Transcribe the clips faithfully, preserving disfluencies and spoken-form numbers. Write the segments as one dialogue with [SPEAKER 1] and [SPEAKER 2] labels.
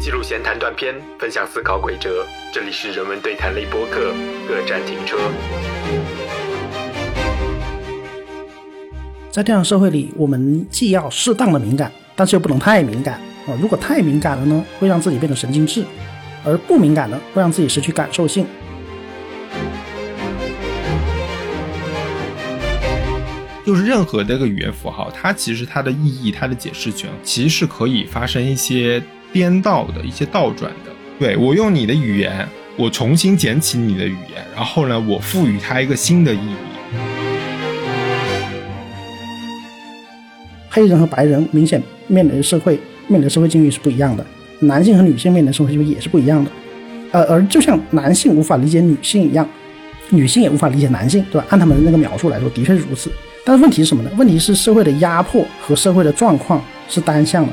[SPEAKER 1] 记录闲谈短片，分享思考轨哲。这里是人文对谈类播客，各站停车。
[SPEAKER 2] 在这样的社会里，我们既要适当的敏感，但是又不能太敏感。如果太敏感了呢，会让自己变得神经质；而不敏感呢，会让自己失去感受性。
[SPEAKER 3] 就是任何的一个语言符号，它其实它的意义、它的解释权，其实是可以发生一些颠倒的、一些倒转的。对，我用你的语言，我重新捡起你的语言，然后呢，我赋予它一个新的意义。
[SPEAKER 2] 黑人和白人明显面临的社会面临的社会境遇是不一样的，男性和女性面临的社会境遇也是不一样的。呃，而就像男性无法理解女性一样，女性也无法理解男性，对吧？按他们的那个描述来说，的确是如此。但是问题是什么呢？问题是社会的压迫和社会的状况是单向的。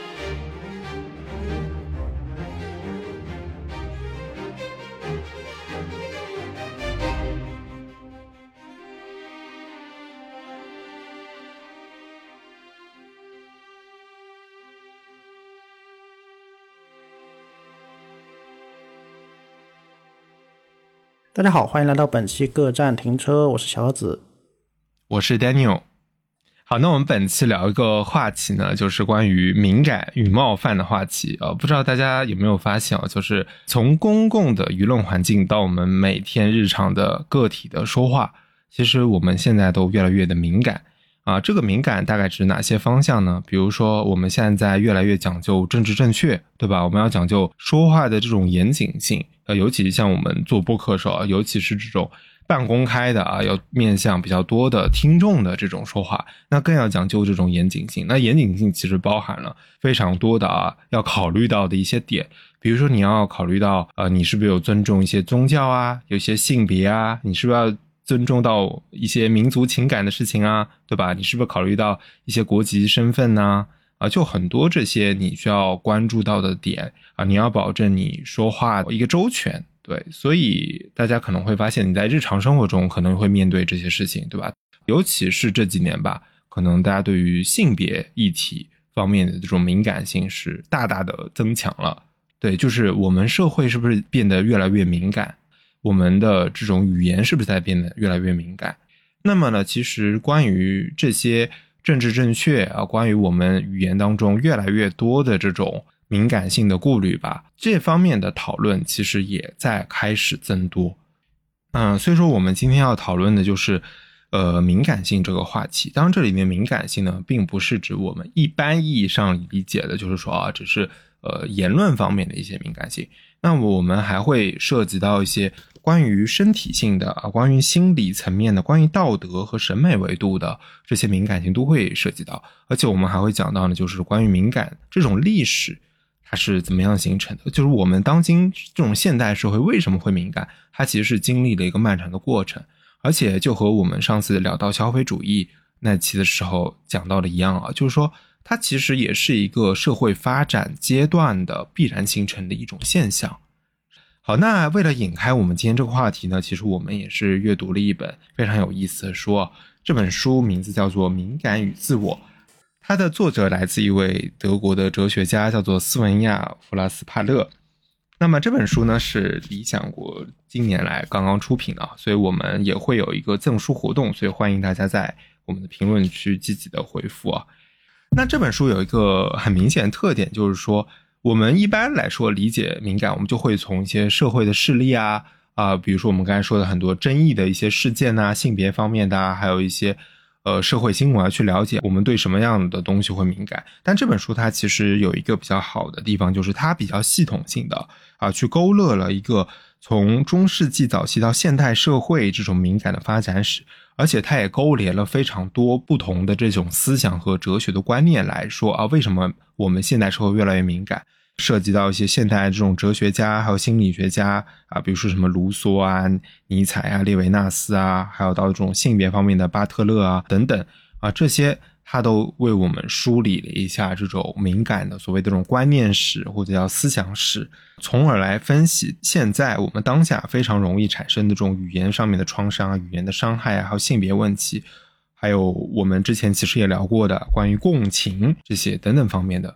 [SPEAKER 2] 大家好，欢迎来到本期各站停车，我是小盒子，
[SPEAKER 3] 我是 Daniel。 好，那我们本期聊一个话题呢，就是关于敏感与冒犯的话题。呃，不知道大家有没有发现啊，就是从公共的舆论环境到我们每天日常的个体的说话，其实我们现在都越来越的敏感啊。这个敏感大概指哪些方向呢？比如说我们现在越来越讲究政治正确，对吧？我们要讲究说话的这种严谨性，呃，尤其像我们做播客的时候，尤其是这种半公开的啊，要面向比较多的听众的这种说话，那更要讲究这种严谨性。那严谨性其实包含了非常多的啊要考虑到的一些点，比如说你要考虑到呃你是不是有尊重一些宗教啊，有些性别啊，你是不是要尊重到一些民族情感的事情啊，对吧？你是不是考虑到一些国籍身份啊，啊，就很多这些你需要关注到的点啊，你要保证你说话一个周全。对，所以大家可能会发现你在日常生活中可能会面对这些事情，对吧？尤其是这几年吧，可能大家对于性别议题方面的这种敏感性是大大的增强了。对，就是我们社会是不是变得越来越敏感，我们的这种语言是不是在变得越来越敏感。那么呢，其实关于这些政治正确啊，关于我们语言当中越来越多的这种敏感性的顾虑吧，这方面的讨论其实也在开始增多。嗯，所以说我们今天要讨论的就是呃敏感性这个话题。当然这里面敏感性呢，并不是指我们一般意义上理解的，就是说啊，只是呃言论方面的一些敏感性。那么我们还会涉及到一些关于身体性的啊，关于心理层面的，关于道德和审美维度的这些敏感性都会涉及到。而且我们还会讲到呢，就是关于敏感这种历史它是怎么样形成的，就是我们当今这种现代社会为什么会敏感，它其实是经历了一个漫长的过程。而且就和我们上次聊到消费主义那期的时候讲到的一样啊，就是说它其实也是一个社会发展阶段的必然形成的一种现象。好，那为了引开我们今天这个话题呢，其实我们也是阅读了一本非常有意思的书，这本书名字叫做《敏感与自我》，它的作者来自一位德国的哲学家，叫做斯文亚·弗拉斯帕勒。那么这本书呢是理想国近年来刚刚出品的，所以我们也会有一个赠书活动，所以欢迎大家在我们的评论区积极的回复啊。那这本书有一个很明显的特点，就是说我们一般来说理解敏感，我们就会从一些社会的事例啊啊、呃，比如说我们刚才说的很多争议的一些事件啊，性别方面的啊，还有一些呃，社会新闻啊，去了解我们对什么样的东西会敏感。但这本书它其实有一个比较好的地方，就是它比较系统性的啊，去勾勒了一个从中世纪早期到现代社会这种敏感的发展史，而且它也勾连了非常多不同的这种思想和哲学的观念来说啊，为什么我们现代社会越来越敏感，涉及到一些现代这种哲学家还有心理学家啊，比如说什么卢梭啊、尼采啊、列维纳斯啊，还有到这种性别方面的巴特勒啊等等啊，这些他都为我们梳理了一下这种敏感的所谓的这种观念史或者叫思想史，从而来分析现在我们当下非常容易产生的这种语言上面的创伤啊、语言的伤害啊，还有性别问题，还有我们之前其实也聊过的关于共情这些等等方面的。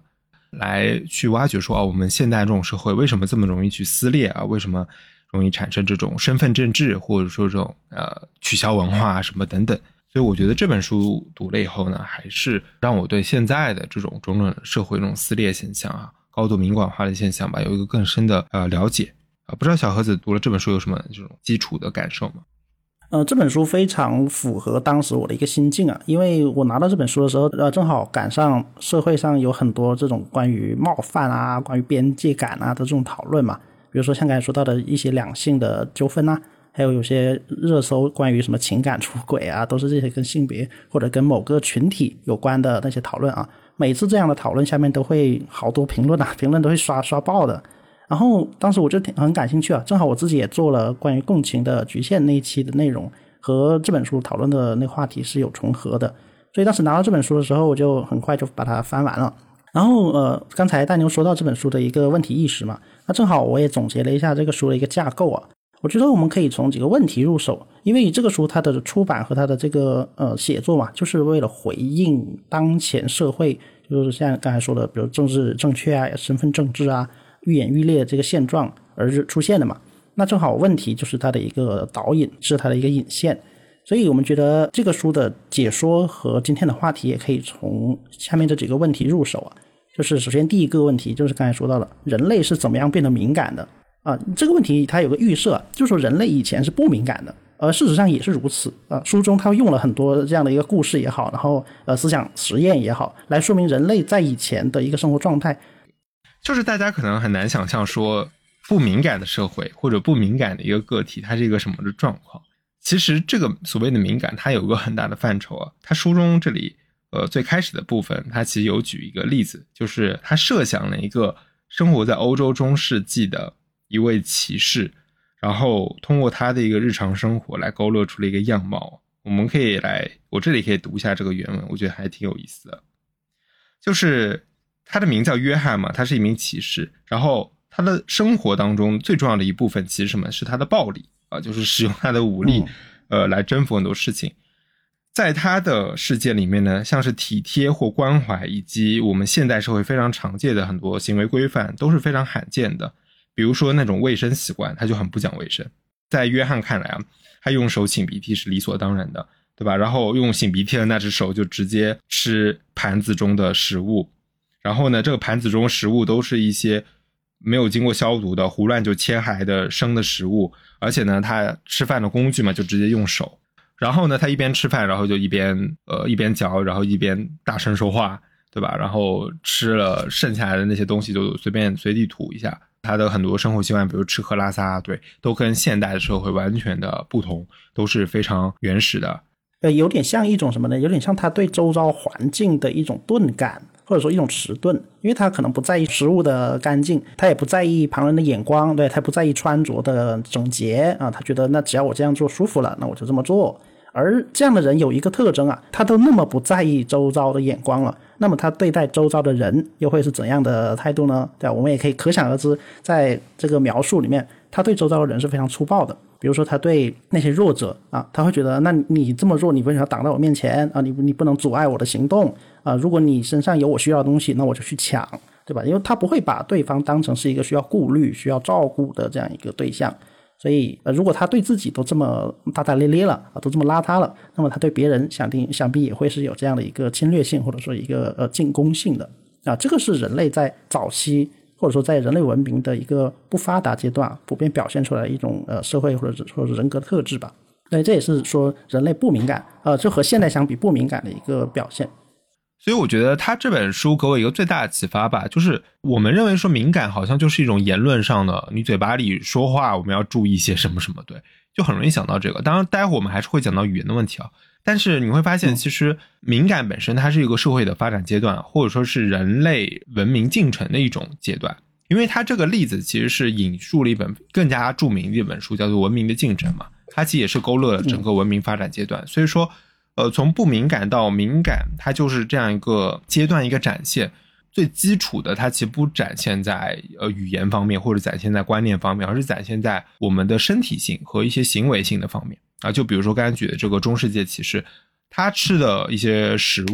[SPEAKER 3] 来去挖掘说，哦，我们现代这种社会为什么这么容易去撕裂啊？为什么容易产生这种身份政治，或者说这种呃取消文化什么等等。所以我觉得这本书读了以后呢，还是让我对现在的这种种种社会这种撕裂现象啊，高度民管化的现象吧，有一个更深的呃了解啊。不知道小盒子读了这本书有什么这种基础的感受吗？
[SPEAKER 2] 呃，这本书非常符合当时我的一个心境啊，因为我拿到这本书的时候，呃，正好赶上社会上有很多这种关于冒犯啊、关于边界感啊的这种讨论嘛，比如说像刚才说到的一些两性的纠纷啊，还有有些热搜关于什么情感出轨啊，都是这些跟性别或者跟某个群体有关的那些讨论啊。每次这样的讨论下面都会好多评论啊，评论都会刷刷爆的。然后当时我就很感兴趣啊，正好我自己也做了关于共情的局限那一期的内容，和这本书讨论的那个话题是有重合的，所以当时拿到这本书的时候，我就很快就把它翻完了。然后呃，刚才大牛说到这本书的一个问题意识嘛，那正好我也总结了一下这个书的一个架构啊。我觉得我们可以从几个问题入手，因为这个书它的出版和它的这个呃写作嘛，就是为了回应当前社会，就是像刚才说的，比如政治正确啊、身份政治啊、愈演愈烈这个现状而出现的嘛。那正好问题就是它的一个导引，是它的一个引线。所以我们觉得这个书的解说和今天的话题也可以从下面这几个问题入手啊。就是首先第一个问题就是刚才说到了，人类是怎么样变得敏感的啊？这个问题它有个预设，就是说人类以前是不敏感的，而事实上也是如此啊。书中他用了很多这样的一个故事也好，然后呃思想实验也好，来说明人类在以前的一个生活状态。
[SPEAKER 3] 就是大家可能很难想象说不敏感的社会或者不敏感的一个个体它是一个什么的状况。其实这个所谓的敏感它有一个很大的范畴啊。他书中这里呃最开始的部分他其实有举一个例子，就是他设想了一个生活在欧洲中世纪的一位骑士，然后通过他的一个日常生活来勾勒出了一个样貌。我们可以来，我这里可以读一下这个原文，我觉得还挺有意思的。就是他的名叫约翰嘛，他是一名骑士，然后他的生活当中最重要的一部分其实什么是他的暴力啊，就是使用他的武力呃来征服很多事情。在他的世界里面呢，像是体贴或关怀以及我们现代社会非常常见的很多行为规范都是非常罕见的。比如说那种卫生习惯，他就很不讲卫生。在约翰看来啊，他用手擤鼻涕是理所当然的，对吧？然后用擤鼻涕的那只手就直接吃盘子中的食物，然后呢，这个盘子中食物都是一些没有经过消毒的胡乱就切开的生的食物，而且呢，他吃饭的工具嘛，就直接用手。然后呢，他一边吃饭，然后就一边呃一边嚼，然后一边大声说话，对吧？然后吃了剩下来的那些东西就随便随地吐一下。他的很多生活习惯，比如吃喝拉撒，对，都跟现代的社会完全的不同，都是非常原始的。
[SPEAKER 2] 呃，有点像一种什么呢？有点像他对周遭环境的一种钝感，或者说一种迟钝，因为他可能不在意食物的干净，他也不在意旁人的眼光，对，他不在意穿着的整洁啊，他觉得那只要我这样做舒服了，那我就这么做。而这样的人有一个特征啊，他都那么不在意周遭的眼光了，那么他对待周遭的人又会是怎样的态度呢？对吧？我们也可以可想而知，在这个描述里面，他对周遭的人是非常粗暴的。比如说他对那些弱者啊，他会觉得那你这么弱，你为什么要挡到我面前啊？你你不能阻碍我的行动啊！如果你身上有我需要的东西，那我就去抢，对吧？因为他不会把对方当成是一个需要顾虑、需要照顾的这样一个对象。所以呃，如果他对自己都这么大大咧咧了啊，都这么邋遢了，那么他对别人想必想必也会是有这样的一个侵略性，或者说一个呃进攻性的啊。这个是人类在早期或者说在人类文明的一个不发达阶段普遍表现出来的一种呃社会或者说是人格特质吧。对，这也是说人类不敏感呃，就和现代相比不敏感的一个表现。
[SPEAKER 3] 所以我觉得他这本书给我一个最大的启发吧，就是我们认为说敏感好像就是一种言论上的，你嘴巴里说话我们要注意一些什么什么，对，就很容易想到这个。当然待会儿我们还是会讲到语言的问题啊，但是你会发现其实敏感本身它是一个社会的发展阶段，或者说是人类文明进程的一种阶段。因为他这个例子其实是引述了一本更加著名的一本书，叫做《文明的进程》嘛，它其实也是勾勒了整个文明发展阶段。所以说呃，从不敏感到敏感，它就是这样一个阶段一个展现。最基础的它其实不展现在呃语言方面或者展现在观念方面，而是展现在我们的身体性和一些行为性的方面啊。就比如说刚才举的这个中世纪骑士，他吃的一些食物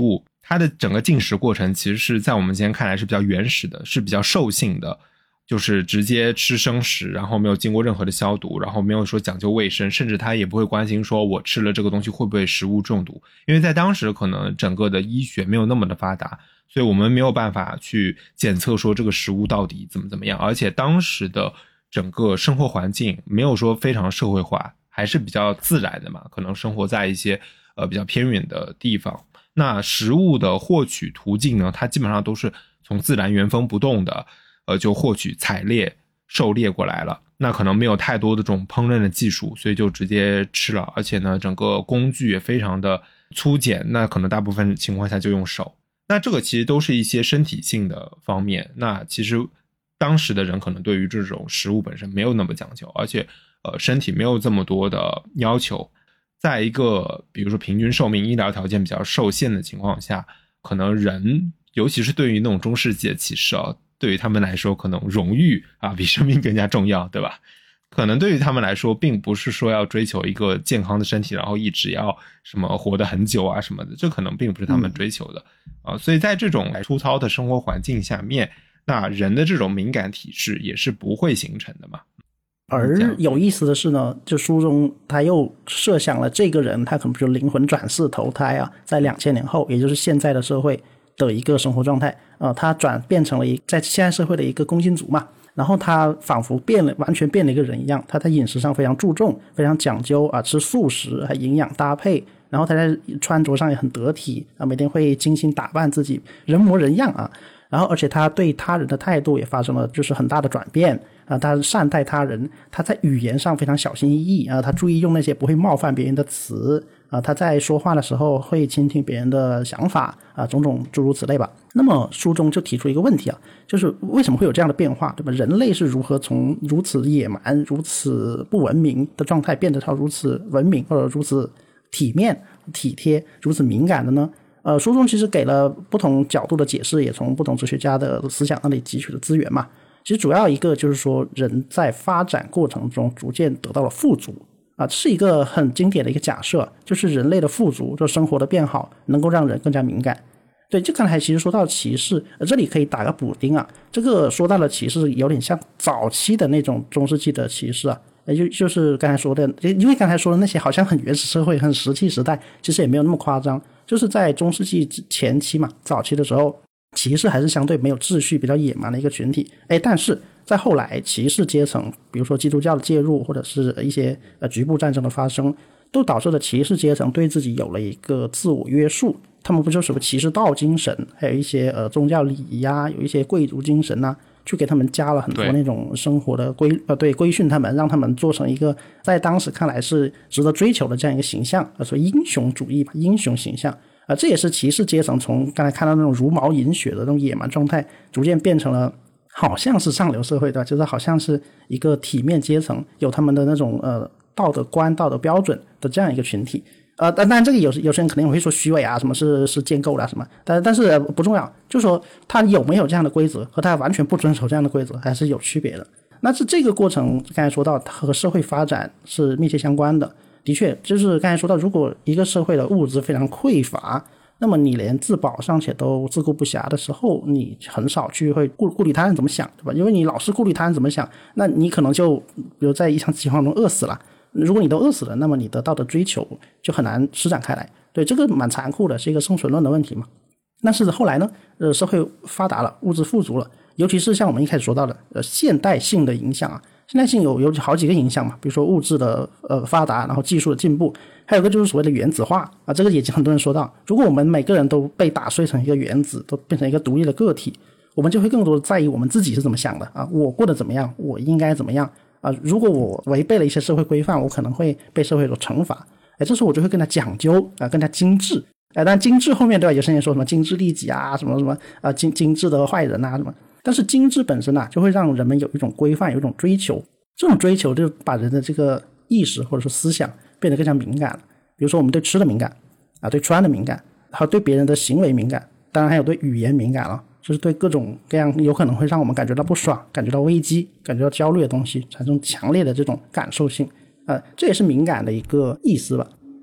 [SPEAKER 3] 它的整个进食过程其实是在我们今天看来是比较原始的，是比较兽性的，就是直接吃生食，然后没有经过任何的消毒，然后没有说讲究卫生，甚至他也不会关心说我吃了这个东西会不会食物中毒，因为在当时可能整个的医学没有那么的发达，所以我们没有办法去检测说这个食物到底怎么怎么样，而且当时的整个生活环境没有说非常社会化，还是比较自然的嘛，可能生活在一些呃比较偏远的地方。那食物的获取途径呢，它基本上都是从自然原封不动的呃就获取采猎狩猎过来了，那可能没有太多的这种烹饪的技术，所以就直接吃了，而且呢整个工具也非常的粗简，那可能大部分情况下就用手。那这个其实都是一些身体性的方面，那其实当时的人可能对于这种食物本身没有那么讲究，而且呃身体没有这么多的要求，在一个比如说平均寿命医疗条件比较受限的情况下，可能人尤其是对于那种中世纪的骑士啊，对于他们来说可能荣誉啊比生命更加重要，对吧？可能对于他们来说并不是说要追求一个健康的身体，然后一直要什么活得很久啊什么的，这可能并不是他们追求的、嗯、啊。所以在这种粗糙的生活环境下面，那人的这种敏感体质也是不会形成的嘛。
[SPEAKER 2] 而有意思的是呢，就书中他又设想了这个人他可能就灵魂转世投胎啊，在两千年后，也就是现在的社会的一个生活状态呃，他转变成了一在现在社会的一个工薪族嘛，然后他仿佛变了，完全变了一个人一样，他在饮食上非常注重，非常讲究啊，吃素食还营养搭配，然后他在穿着上也很得体啊，每天会精心打扮自己，人模人样啊，然后而且他对他人的态度也发生了就是很大的转变啊，他善待他人，他在语言上非常小心翼翼啊，他注意用那些不会冒犯别人的词啊，他在说话的时候会倾听别人的想法啊，种种诸如此类吧。那么书中就提出一个问题啊，就是为什么会有这样的变化，对吧？人类是如何从如此野蛮、如此不文明的状态变得到如此文明或者如此体面、体贴、如此敏感的呢？呃，书中其实给了不同角度的解释，也从不同哲学家的思想那里汲取了资源嘛。其实主要一个就是说，人在发展过程中逐渐得到了富足啊，这是一个很经典的一个假设，就是人类的富足，就生活的变好，能够让人更加敏感。对，这刚才其实说到歧视，呃，这里可以打个补丁啊，这个说到了歧视，有点像早期的那种中世纪的歧视啊，就就是刚才说的，因为刚才说的那些好像很原始社会、很石器时代，其实也没有那么夸张，就是在中世纪前期嘛，早期的时候，骑士还是相对没有秩序、比较野蛮的一个群体。哎，但是在后来，骑士阶层，比如说基督教的介入，或者是一些呃局部战争的发生，都导致了骑士阶层对自己有了一个自我约束。他们不就什么骑士道精神，还有一些呃宗教礼仪啊，有一些贵族精神啊，去给他们加了很多那种生活的规呃对规训他们，让他们做成一个在当时看来是值得追求的这样一个形象，呃，所以英雄主义吧，英雄形象。呃，这也是骑士阶层从刚才看到那种茹毛饮血的那种野蛮状态，逐渐变成了好像是上流社会，对吧？就是好像是一个体面阶层，有他们的那种呃道德观、道德标准的这样一个群体。呃，当然这个有有些人肯定会说虚伪啊，什么是是建构啦什么，但但是不重要，就是说他有没有这样的规则和他完全不遵守这样的规则还是有区别的。那是这个过程刚才说到和社会发展是密切相关的。的确，就是刚才说到，如果一个社会的物质非常匮乏，那么你连自保尚且都自顾不暇的时候，你很少去会顾顾虑他人怎么想，对吧？因为你老是顾虑他人怎么想，那你可能就比如在一场饥荒中饿死了。如果你都饿死了，那么你得到的追求就很难施展开来。对，这个蛮残酷的，是一个生存论的问题嘛。但是后来呢，呃，社会发达了，物质富足了，尤其是像我们一开始说到的，呃，现代性的影响啊，现代性有有好几个影响嘛，比如说物质的呃发达，然后技术的进步，还有一个就是所谓的原子化啊，这个也很多人说到，如果我们每个人都被打碎成一个原子，都变成一个独立的个体，我们就会更多的在意我们自己是怎么想的啊，我过得怎么样，我应该怎么样啊，如果我违背了一些社会规范，我可能会被社会所惩罚，哎，这时候我就会更加讲究啊，更加精致。哎，但精致后面对吧？有些人说什么精致利己啊，什么什么啊，精精致的坏人啊，什么。但是精致本身啊，就会让人们有一种规范，有一种追求。这种追求就把人的这个意识或者说思想变得更加敏感了。比如说我们对吃的敏感啊，对穿的敏感，还有对别人的行为敏感，当然还有对语言敏感了，就是对各种各样有可能会让我们感觉到不爽、感觉到危机、感觉到焦虑的东西产生强烈的这种感受性。呃，这也是敏感的一个意思吧。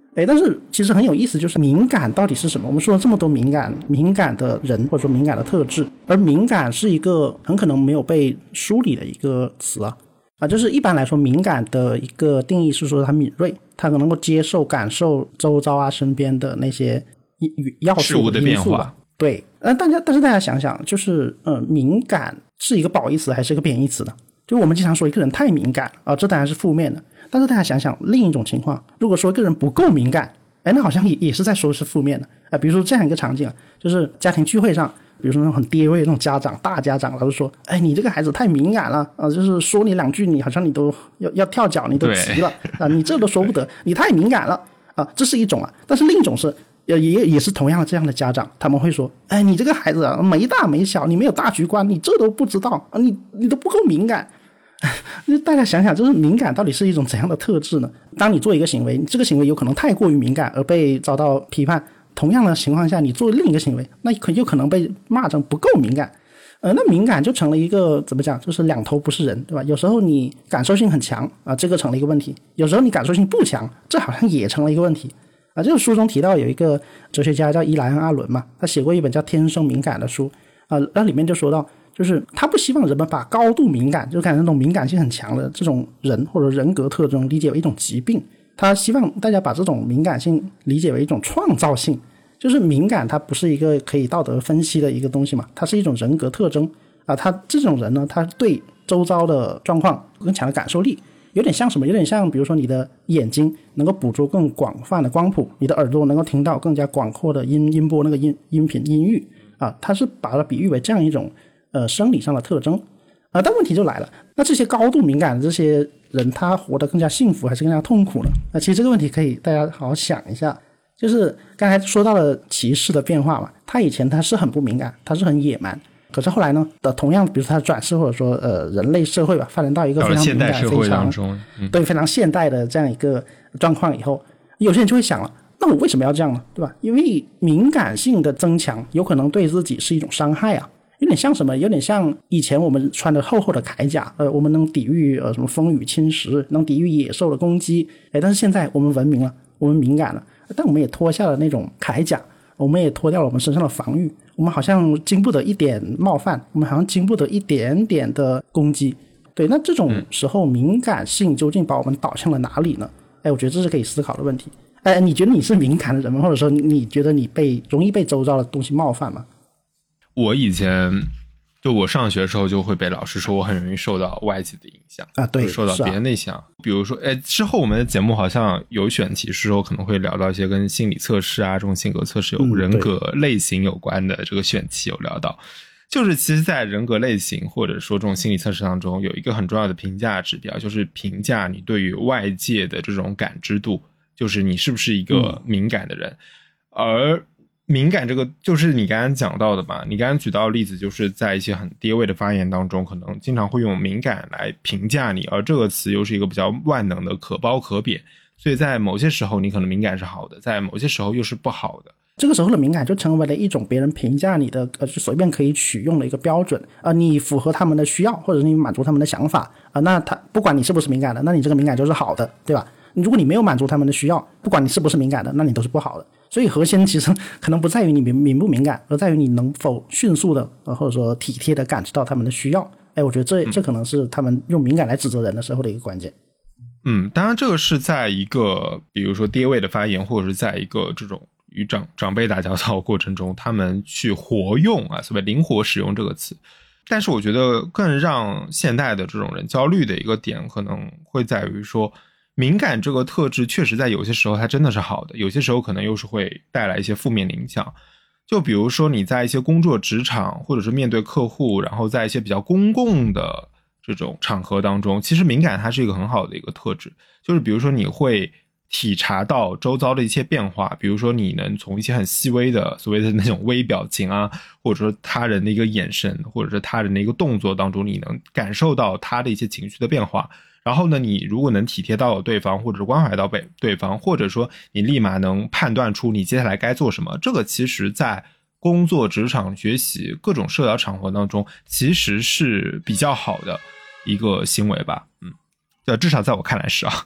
[SPEAKER 2] 哎，但是其实很有意思，就是敏感到底是什么？我们说了这么多敏感敏感的人或者说敏感的特质，而敏感是一个很可能没有被梳理的一个词啊啊，就是一般来说敏感的一个定义是说它敏锐，它可能够接受感受周遭啊身边的那些要素
[SPEAKER 3] 事物的变化。
[SPEAKER 2] 对，呃，大家但是大家想想，就是呃，敏感是一个褒义词还是一个贬义词呢？就我们经常说一个人太敏感啊、呃，这当然是负面的。但是大家想想另一种情况，如果说一个人不够敏感，哎，那好像也也是在说是负面的啊、呃。比如说这样一个场景，就是家庭聚会上，比如说那种很爹味的那种家长，大家长，老是说，哎，你这个孩子太敏感了啊、呃，就是说你两句，你好像你都要要跳脚，你都急了啊、呃，你这都说不得，你太敏感了啊、呃，这是一种啊。但是另一种是。也也是同样的这样的家长，他们会说，哎，你这个孩子啊，没大没小，你没有大局观，你这都不知道啊，你你都不够敏感。大家想想，就是敏感到底是一种怎样的特质呢？当你做一个行为，这个行为有可能太过于敏感而被遭到批判，同样的情况下，你做另一个行为，那可有可能被骂成不够敏感。呃，那敏感就成了一个怎么讲，就是两头不是人，对吧？有时候你感受性很强啊，这个成了一个问题；有时候你感受性不强，这好像也成了一个问题。啊，这个书中提到有一个哲学家叫伊莱恩·阿伦嘛，他写过一本叫《天生敏感》的书啊，那里面就说到，就是他不希望人们把高度敏感，就是感觉那种敏感性很强的这种人或者人格特征理解为一种疾病，他希望大家把这种敏感性理解为一种创造性，就是敏感它不是一个可以道德分析的一个东西嘛，它是一种人格特征啊，他这种人呢，他对周遭的状况有更强的感受力。有点像什么？有点像比如说你的眼睛能够捕捉更广泛的光谱，你的耳朵能够听到更加广阔的音音波那个音音频音域啊，它是把它比喻为这样一种呃生理上的特征啊。但问题就来了，那这些高度敏感的这些人，他活得更加幸福还是更加痛苦呢？那其实这个问题可以大家好好想一下。就是刚才说到了骑士的变化嘛，他以前他是很不敏感，他是很野蛮。可是后来呢的同样比如说他转世或者说呃人类社会吧发展到一个非常敏感
[SPEAKER 3] 现代社会当中、
[SPEAKER 2] 嗯、对非常现代的这样一个状况以后，有些人就会想了，那我为什么要这样呢？对吧？因为敏感性的增强有可能对自己是一种伤害啊，有点像什么？有点像以前我们穿的厚厚的铠甲，呃，我们能抵御呃什么风雨侵蚀，能抵御野兽的攻击，哎，但是现在我们文明了，我们敏感了，但我们也脱下了那种铠甲，我们也脱掉了我们身上的防御，我们好像经不得一点冒犯，我们好像经不得一点点的攻击。对，那这种时候敏感性究竟把我们导向了哪里呢？哎，我觉得这是可以思考的问题。哎，你觉得你是敏感的人吗？或者说你觉得你被容易被周遭的东西冒犯吗？
[SPEAKER 3] 我以前就我上学的时候就会被老师说我很容易受到外界的影响
[SPEAKER 2] 啊，对，
[SPEAKER 3] 受到别人的影响、啊、比如说哎，之后我们的节目好像有选题时候可能会聊到一些跟心理测试啊这种性格测试有人格类型有关的这个选题有聊到、嗯、就是其实在人格类型或者说这种心理测试当中有一个很重要的评价指标，就是评价你对于外界的这种感知度，就是你是不是一个敏感的人、嗯、而敏感这个就是你刚刚讲到的嘛，你刚刚举到的例子就是在一些很跌位的发言当中可能经常会用敏感来评价你，而这个词又是一个比较万能的可褒可贬，所以在某些时候你可能敏感是好的，在某些时候又是不好的。
[SPEAKER 2] 这个时候的敏感就成为了一种别人评价你的呃随便可以取用的一个标准啊、呃，你符合他们的需要或者是你满足他们的想法啊、呃，那他不管你是不是敏感的，那你这个敏感就是好的，对吧？如果你没有满足他们的需要，不管你是不是敏感的，那你都是不好的。所以核心其实可能不在于你敏不敏感，而在于你能否迅速的或者说体贴的感知到他们的需要。哎，我觉得这这可能是他们用敏感来指责人的时候的一个关键。
[SPEAKER 3] 嗯，当然这个是在一个比如说跌位的发言，或者是在一个这种与长长辈打交道的过程中，他们去活用啊，所谓灵活使用这个词。但是我觉得更让现代的这种人焦虑的一个点，可能会在于说，敏感这个特质确实在有些时候它真的是好的，有些时候可能又是会带来一些负面的影响。就比如说你在一些工作职场，或者是面对客户，然后在一些比较公共的这种场合当中，其实敏感它是一个很好的一个特质，就是比如说你会体察到周遭的一些变化，比如说你能从一些很细微的所谓的那种微表情啊，或者说他人的一个眼神，或者是他人的一个动作当中，你能感受到他的一些情绪的变化。然后呢，你如果能体贴到对方，或者是关怀到对方，或者说你立马能判断出你接下来该做什么，这个其实在工作职场学习各种社交场合当中其实是比较好的一个行为吧。嗯，至少在我看来是啊。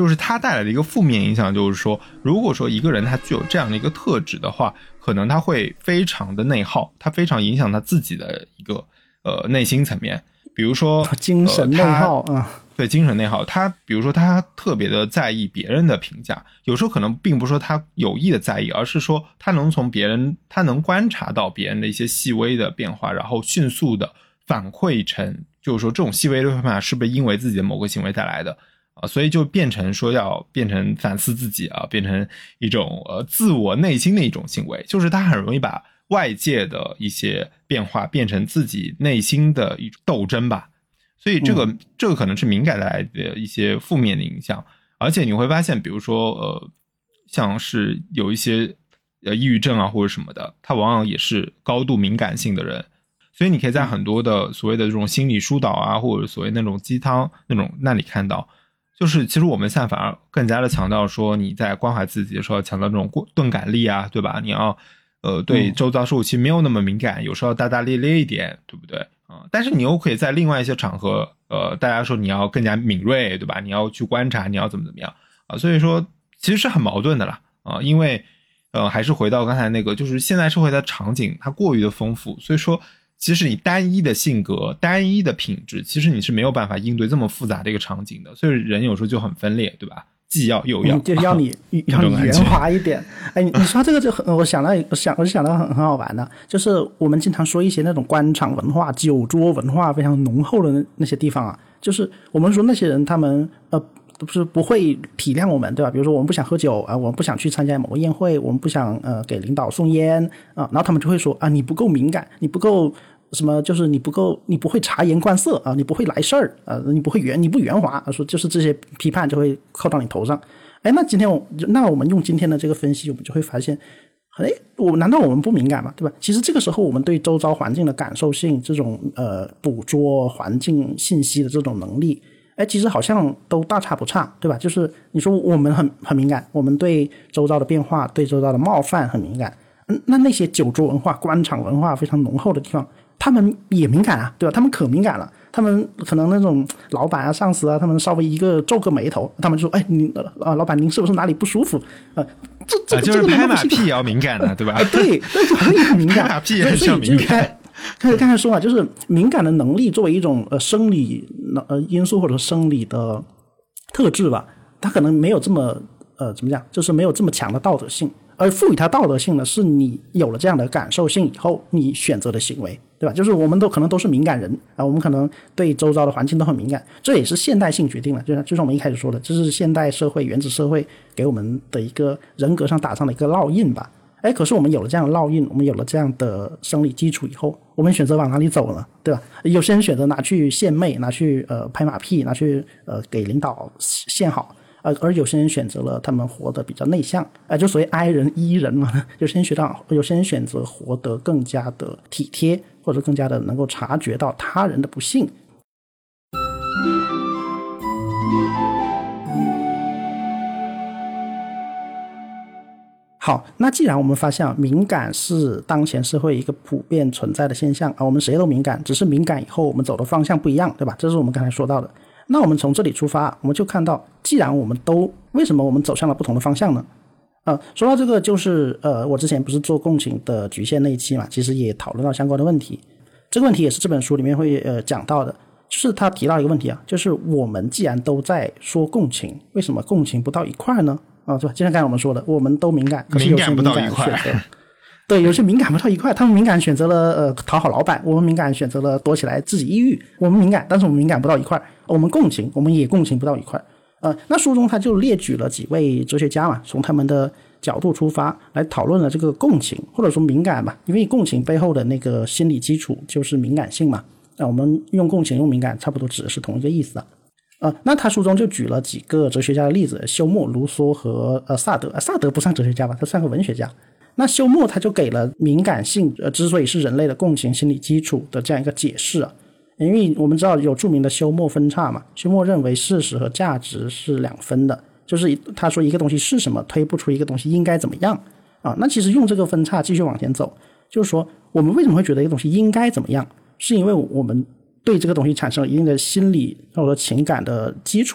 [SPEAKER 3] 就是它带来的一个负面影响就是说，如果说一个人他具有这样的一个特质的话，可能他会非常的内耗，他非常影响他自己的一个呃内心层面。比如说
[SPEAKER 2] 精神内耗啊、呃，
[SPEAKER 3] 对，精神内耗。他比如说他特别的在意别人的评价，有时候可能并不是说他有意的在意，而是说他能从别人，他能观察到别人的一些细微的变化，然后迅速的反馈成，就是说这种细微的变化是不是因为自己的某个行为带来的啊？所以就变成说要变成反思自己啊，变成一种呃自我内心的一种行为，就是他很容易把外界的一些变化变成自己内心的一种斗争吧。所以这个、嗯、这个可能是敏感带来的一些负面的影响。而且你会发现比如说呃像是有一些呃抑郁症啊或者什么的，他往往也是高度敏感性的人。所以你可以在很多的所谓的这种心理疏导啊，或者所谓那种鸡汤那种那里看到，就是其实我们现在反而更加的强调说，你在关怀自己的时候强调这种钝感力啊，对吧？你要呃对周遭事物其实没有那么敏感，有时候大大咧咧一点，对不对啊、呃？但是你又可以在另外一些场合，呃，大家说你要更加敏锐，对吧？你要去观察，你要怎么怎么样啊、呃？所以说其实是很矛盾的啦啊、呃，因为呃还是回到刚才那个，就是现在社会的场景它过于的丰富，所以说其实你单一的性格、单一的品质，其实你是没有办法应对这么复杂的一个场景的。所以人有时候就很分裂，对吧？既要又要，
[SPEAKER 2] 嗯、就要你要你圆滑一点。哎，你说这个就很，我想到，我想我就想到很很好玩的，就是我们经常说一些那种官场文化、酒桌文化非常浓厚的 那, 那些地方啊，就是我们说那些人他们呃不是不会体谅我们，对吧？比如说我们不想喝酒啊、呃，我们不想去参加某个宴会，我们不想呃给领导送烟啊、呃，然后他们就会说啊，你不够敏感，你不够。什么就是你不够，你不会察言观色啊，你不会来事儿啊，你不会圆，你不圆滑，说就是这些批判就会扣到你头上。哎，那今天我那我们用今天的这个分析，我们就会发现，哎，我难道我们不敏感吗？对吧？其实这个时候我们对周遭环境的感受性，这种呃捕捉环境信息的这种能力，哎，其实好像都大差不差，对吧？就是你说我们很很敏感，我们对周遭的变化、对周遭的冒犯很敏感。嗯，那那些酒桌文化、官场文化非常浓厚的地方，他们也敏感啊，对吧？他们可敏感了，他们可能那种老板啊、上司啊，他们稍微一个皱个眉头，他们就说：“哎，你啊，老板，您是不是哪里不舒服？”啊，这这、
[SPEAKER 3] 啊、就是拍马屁也要敏感的，对吧？
[SPEAKER 2] 啊、对，对，这也很敏感，
[SPEAKER 3] 拍马屁也很敏感。
[SPEAKER 2] 刚才刚才说啊，就是敏感的能力作为一种呃生理呃因素或者生理的特质吧，它可能没有这么呃怎么讲，就是没有这么强的道德性。而赋予它道德性的是你有了这样的感受性以后你选择的行为，对吧？就是我们都可能都是敏感人啊，我们可能对周遭的环境都很敏感，这也是现代性决定了，就像就像我们一开始说的，这是现代社会原始社会给我们的一个人格上打上的一个烙印吧。哎，可是我们有了这样的烙印，我们有了这样的生理基础以后，我们选择往哪里走呢？对吧？有些人选择拿去献媚，拿去呃拍马屁，拿去呃给领导献好。呃，而有些人选择了他们活得比较内向，呃，就所谓 I 人 E 人嘛。有些人学到，有些人选择活得更加的体贴，或者更加的能够察觉到他人的不幸。好，那既然我们发现啊，敏感是当前社会一个普遍存在的现象啊，我们谁都敏感，只是敏感以后我们走的方向不一样，对吧？这是我们刚才说到的。那我们从这里出发，我们就看到，既然我们都为什么我们走向了不同的方向呢？呃，说到这个，就是呃，我之前不是做共情的局限那一期嘛，其实也讨论到相关的问题。这个问题也是这本书里面会呃讲到的，就是他提到一个问题啊，就是我们既然都在说共情，为什么共情不到一块呢？啊、呃，对吧？就像刚才我们说的，我们都敏感，可是有些敏感选择。对，有些敏感不到一块，他们敏感选择了呃讨好老板，我们敏感选择了躲起来自己抑郁。我们敏感，但是我们敏感不到一块。我们共情，我们也共情不到一块。呃，那书中他就列举了几位哲学家嘛，从他们的角度出发来讨论了这个共情或者说敏感吧，因为共情背后的那个心理基础就是敏感性嘛。那我们用共情用敏感差不多指的是同一个意思啊。呃，那他书中就举了几个哲学家的例子，休谟、卢梭和呃萨德。呃萨德不算哲学家吧，他算个文学家。那休谟他就给了敏感性呃之所以是人类的共情心理基础的这样一个解释啊，因为我们知道有著名的休谟分叉嘛，休谟认为事实和价值是两分的，就是他说一个东西是什么推不出一个东西应该怎么样啊。那其实用这个分叉继续往前走，就是说我们为什么会觉得一个东西应该怎么样，是因为我们对这个东西产生了一定的心理或者情感的基础，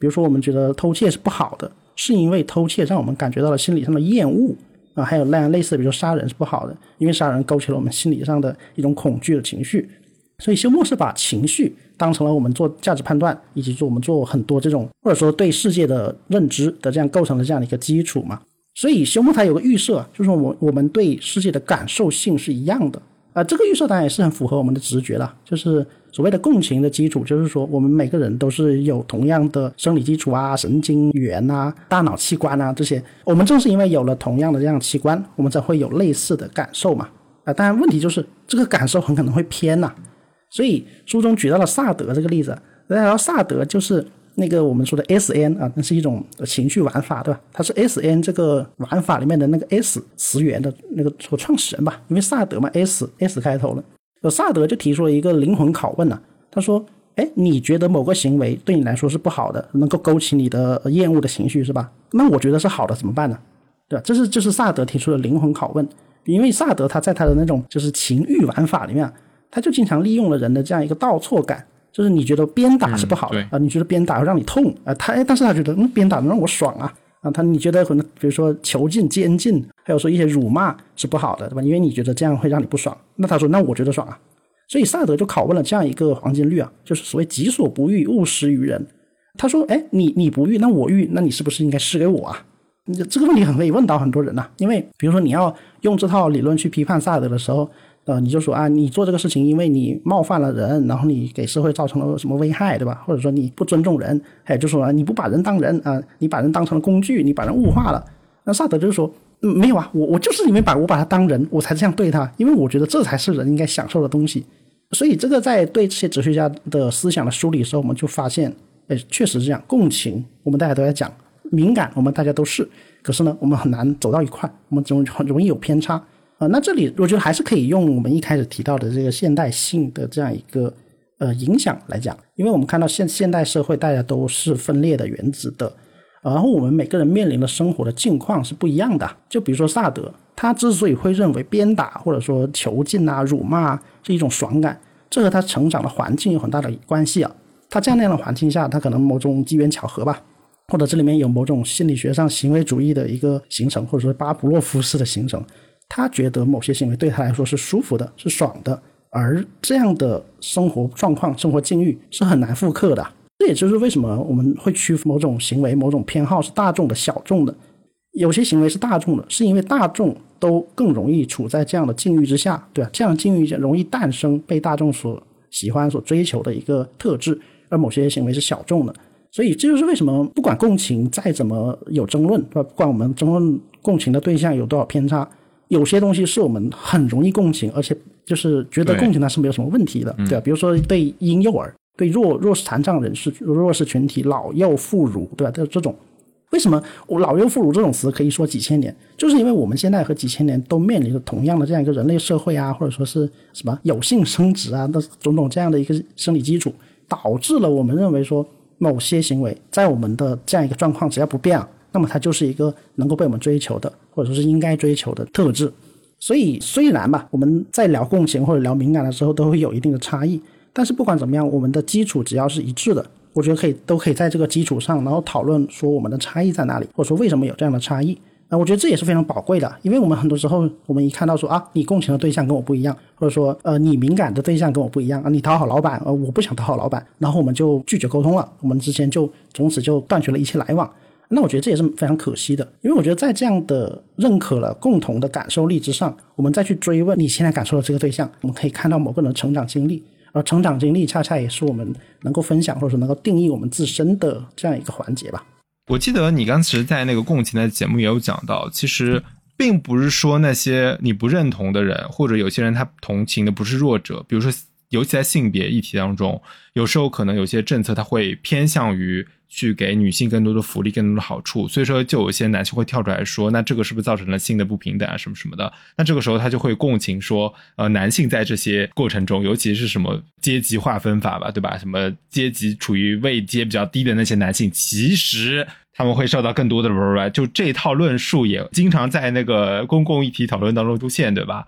[SPEAKER 2] 比如说我们觉得偷窃是不好的，是因为偷窃让我们感觉到了心理上的厌恶啊，还有那样类似比如说杀人是不好的，因为杀人勾起了我们心理上的一种恐惧的情绪。所以休谟是把情绪当成了我们做价值判断以及做我们做很多这种或者说对世界的认知的这样构成的这样的一个基础嘛。所以休谟他有个预设，就是说我我们对世界的感受性是一样的啊，这个预设当然也是很符合我们的直觉了，就是所谓的共情的基础，就是说我们每个人都是有同样的生理基础啊、神经元啊、大脑器官啊这些，我们正是因为有了同样的这样器官，我们才会有类似的感受嘛。啊，当然问题就是这个感受很可能会偏呐、啊。所以书中举到了萨德这个例子，然后萨德就是那个我们说的 S N 啊，那是一种情绪玩法，对吧？它是 S N 这个玩法里面的那个 S 词源的那个创始人吧，因为萨德嘛 S S 开头了。有萨德就提出了一个灵魂拷问啊，他说哎，你觉得某个行为对你来说是不好的，能够勾起你的厌恶的情绪是吧？那我觉得是好的怎么办呢？对吧？这是就是萨德提出的灵魂拷问。因为萨德他在他的那种就是情欲玩法里面，他就经常利用了人的这样一个倒错感，就是你觉得鞭打是不好的、嗯、啊，你觉得鞭打会让你痛啊，他但是他觉得嗯鞭打能让我爽啊啊，他你觉得可能比如说囚禁、监禁，还有说一些辱骂是不好的，对吧？因为你觉得这样会让你不爽，那他说那我觉得爽啊，所以萨德就拷问了这样一个黄金律啊，就是所谓己所不欲，勿施于人。他说，哎，你你不欲，那我欲，那你是不是应该施给我啊？这个问题很可以问到很多人呐、啊，因为比如说你要用这套理论去批判萨德的时候。呃，你就说啊，你做这个事情，因为你冒犯了人，然后你给社会造成了什么危害，对吧？或者说你不尊重人，还有就是说、啊、你不把人当人啊、呃，你把人当成了工具，你把人物化了。那萨德就是说，嗯，没有啊，我我就是因为把我把他当人，我才这样对他，因为我觉得这才是人应该享受的东西。所以这个在对这些哲学家的思想的梳理的时候，我们就发现，哎，确实是这样。共情，我们大家都在讲；敏感，我们大家都是。可是呢，我们很难走到一块，我们总很容易有偏差。呃，那这里我觉得还是可以用我们一开始提到的这个现代性的这样一个呃影响来讲，因为我们看到现现代社会大家都是分裂的原子的，然后我们每个人面临的生活的境况是不一样的。就比如说萨德，他之所以会认为鞭打或者说囚禁啊、辱骂啊是一种爽感，这和他成长的环境有很大的关系啊。他这样那样的环境下，他可能某种机缘巧合吧，或者这里面有某种心理学上行为主义的一个形成，或者说巴甫洛夫式的形成。他觉得某些行为对他来说是舒服的，是爽的，而这样的生活状况、生活境遇是很难复刻的。这也就是为什么我们会区分某种行为、某种偏好是大众的、小众的。有些行为是大众的，是因为大众都更容易处在这样的境遇之下，对吧？这样的境遇容易诞生被大众所喜欢、所追求的一个特质，而某些行为是小众的。所以这就是为什么不管共情再怎么有争论，对吧？不管我们争论共情的对象有多少偏差，有些东西是我们很容易共情，而且就是觉得共情它是没有什么问题的， 对, 对吧？比如说对婴幼儿、对弱弱势残障人士、弱势群体、老幼妇孺，对吧？这这种，为什么我老幼妇孺这种词可以说几千年？就是因为我们现在和几千年都面临着同样的这样一个人类社会啊，或者说是什么有性生殖啊的种种这样的一个生理基础，导致了我们认为说某些行为在我们的这样一个状况只要不变啊，那么它就是一个能够被我们追求的，或者说是应该追求的特质。所以虽然吧，我们在聊共情或者聊敏感的时候都会有一定的差异，但是不管怎么样，我们的基础只要是一致的，我觉得可以都可以在这个基础上，然后讨论说我们的差异在哪里，或者说为什么有这样的差异。呃，我觉得这也是非常宝贵的，因为我们很多时候我们一看到说啊，你共情的对象跟我不一样，或者说呃你敏感的对象跟我不一样啊，你讨好老板，呃我不想讨好老板，然后我们就拒绝沟通了，我们之间就从此就断绝了一切来往。那我觉得这也是非常可惜的，因为我觉得在这样的认可了共同的感受力之上，我们再去追问你现在感受的这个对象，我们可以看到某个人的成长经历，而成长经历恰恰也是我们能够分享或者说能够定义我们自身的这样一个环节吧。
[SPEAKER 3] 我记得你刚才在那个共情的节目也有讲到，其实并不是说那些你不认同的人，或者有些人他同情的不是弱者，比如说尤其在性别议题当中，有时候可能有些政策它会偏向于去给女性更多的福利、更多的好处，所以说就有些男性会跳出来说，那这个是不是造成了性的不平等啊什么什么的，那这个时候他就会共情说呃，男性在这些过程中，尤其是什么阶级划分法吧，对吧，什么阶级处于位阶比较低的那些男性，其实他们会受到更多的，就这套论述也经常在那个公共议题讨论当中出现，对吧？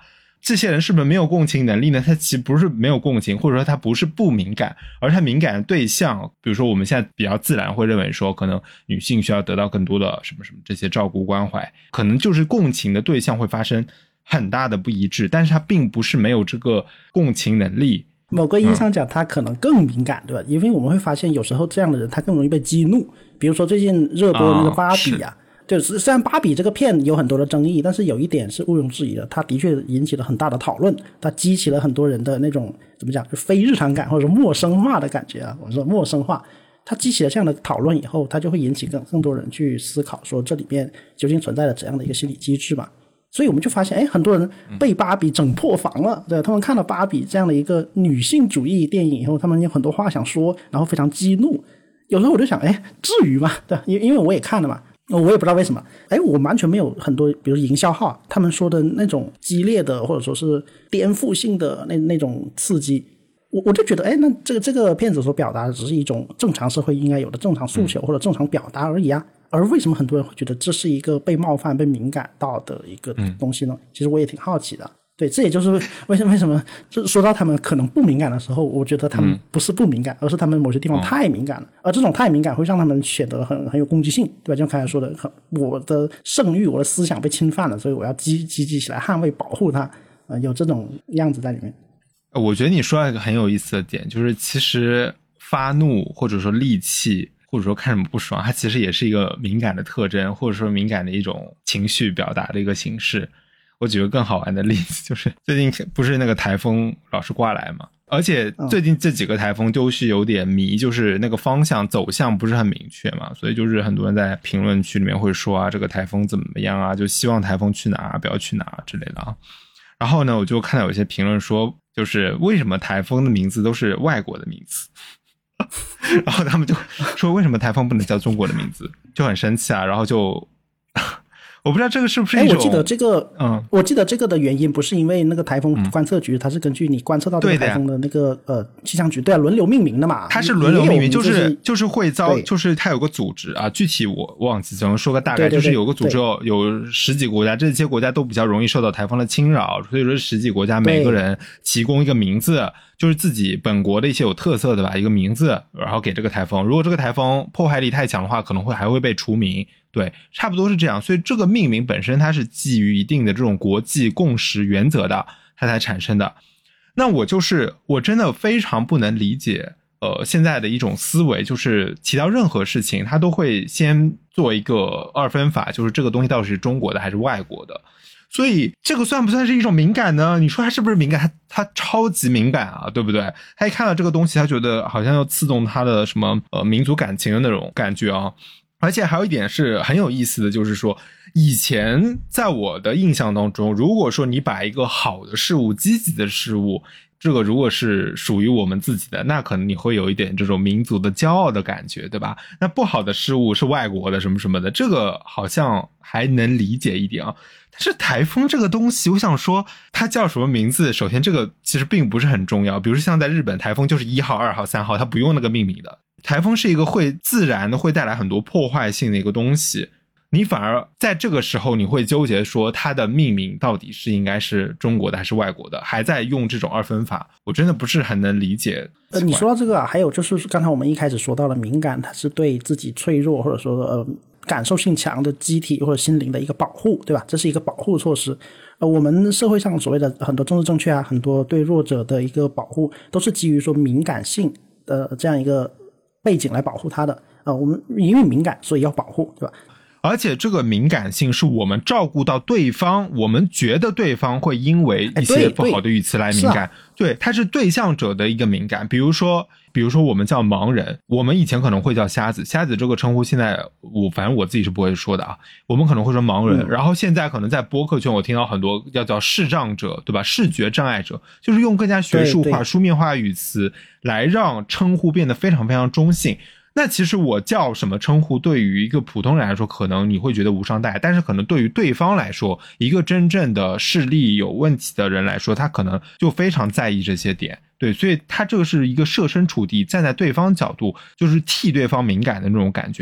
[SPEAKER 3] 这些人是不是没有共情能力呢？他其实不是没有共情，或者说他不是不敏感，而他敏感的对象，比如说我们现在比较自然会认为说可能女性需要得到更多的什么什么这些照顾关怀，可能就是共情的对象会发生很大的不一致，但是他并不是没有这个共情能力。
[SPEAKER 2] 某个意义上讲他可能更敏感，对吧？因为我们会发现有时候这样的人他更容易被激怒，比如说最近热播的那个芭比啊，就虽然芭比这个片有很多的争议，但是有一点是毋庸置疑的，它的确引起了很大的讨论，它激起了很多人的那种怎么讲，就非日常感或者说陌生化的感觉啊。我说陌生化，它激起了这样的讨论以后，它就会引起更更多人去思考，说这里面究竟存在了怎样的一个心理机制嘛。所以我们就发现，哎，很多人被芭比整破防了，对，他们看了芭比这样的一个女性主义电影以后，他们有很多话想说，然后非常激怒。有时候我就想，哎，至于吗？对，因因为我也看了嘛。我也不知道为什么，哎，我完全没有很多，比如营销号他们说的那种激烈的或者说是颠覆性的那那种刺激，我我就觉得，哎，那这个这个片子所表达的只是一种正常社会应该有的正常诉求或者正常表达而已啊。而为什么很多人会觉得这是一个被冒犯、被敏感到的一个东西呢？其实我也挺好奇的。对，这也就是为什么为什么就说到他们可能不敏感的时候，我觉得他们不是不敏感，嗯、而是他们某些地方太敏感了，而这种太敏感会让他们显得很很有攻击性，对吧？就像刚才说的，我的圣域、我的思想被侵犯了，所以我要积积极起来捍卫、保护它，呃，有这种样子在里面。
[SPEAKER 3] 我觉得你说到一个很有意思的点，就是其实发怒或者说戾气，或者说看什么不爽，它其实也是一个敏感的特征，或者说敏感的一种情绪表达的一个形式。我举个更好玩的例子，就是最近不是那个台风老是刮来嘛，而且最近这几个台风都是有点迷，就是那个方向走向不是很明确嘛，所以就是很多人在评论区里面会说啊，这个台风怎么样啊，就希望台风去哪不要去哪之类的啊。然后呢，我就看到有些评论说，就是为什么台风的名字都是外国的名字然后他们就说为什么台风不能叫中国的名字，就很生气啊。然后就我不知道这个是不是一种，
[SPEAKER 2] 我记得这个嗯，我记得这个的原因不是因为那个台风观测局、嗯、它是根据你观测到这个台风的那个呃气象局对啊轮流命名的嘛，
[SPEAKER 3] 它是轮流命名，就是就是会遭，就是它有个组织啊，具体我忘记，只能说个大概，就是有个组织有十几个国家，这些国家都比较容易受到台风的侵扰，所以说十几国家每个人提供一个名字，就是自己本国的一些有特色的吧一个名字，然后给这个台风，如果这个台风破坏力太强的话，可能会还会被除名。对，差不多是这样，所以这个命名本身它是基于一定的这种国际共识原则的，它才产生的。那我就是我真的非常不能理解呃现在的一种思维，就是提到任何事情它都会先做一个二分法，就是这个东西到底是中国的还是外国的。所以这个算不算是一种敏感呢？你说它是不是敏感？它它超级敏感啊，对不对？他一看到这个东西，他觉得好像要刺痛他的什么呃民族感情的那种感觉啊。而且还有一点是很有意思的，就是说以前在我的印象当中，如果说你把一个好的事物、积极的事物，这个如果是属于我们自己的，那可能你会有一点这种民族的骄傲的感觉，对吧？那不好的事物是外国的什么什么的，这个好像还能理解一点啊。但是台风这个东西，我想说它叫什么名字，首先这个其实并不是很重要。比如说像在日本，台风就是一号、二号、三号，它不用那个命名的。台风是一个会自然的会带来很多破坏性的一个东西，你反而在这个时候你会纠结说它的命名到底是应该是中国的还是外国的，还在用这种二分法，我真的不是很能理解。
[SPEAKER 2] 呃，你说到这个啊，还有就是刚才我们一开始说到了敏感，它是对自己脆弱或者说呃感受性强的机体或者心灵的一个保护，对吧？这是一个保护措施。呃，我们社会上所谓的很多政治正确啊，很多对弱者的一个保护，都是基于说敏感性的这样一个背景来保护它的。呃，我们因为敏感所以要保护，对吧？
[SPEAKER 3] 而且这个敏感性是我们照顾到对方，我们觉得对方会因为一些不好的语词来敏感，对，对，它是对象者的一个敏感。比如说比如说我们叫盲人，我们以前可能会叫瞎子，瞎子这个称呼现在我反正我自己是不会说的啊，我们可能会说盲人、嗯、然后现在可能在播客圈我听到很多要叫视障者，对吧？视觉障碍者，就是用更加学术化书面化语词来让称呼变得非常非常中性。那其实我叫什么称呼对于一个普通人来说可能你会觉得无伤大雅，但是可能对于对方来说，一个真正的视力有问题的人来说，他可能就非常在意这些点。对，所以他这个是一个设身处地站在对方角度，就是替对方敏感的那种感觉吧。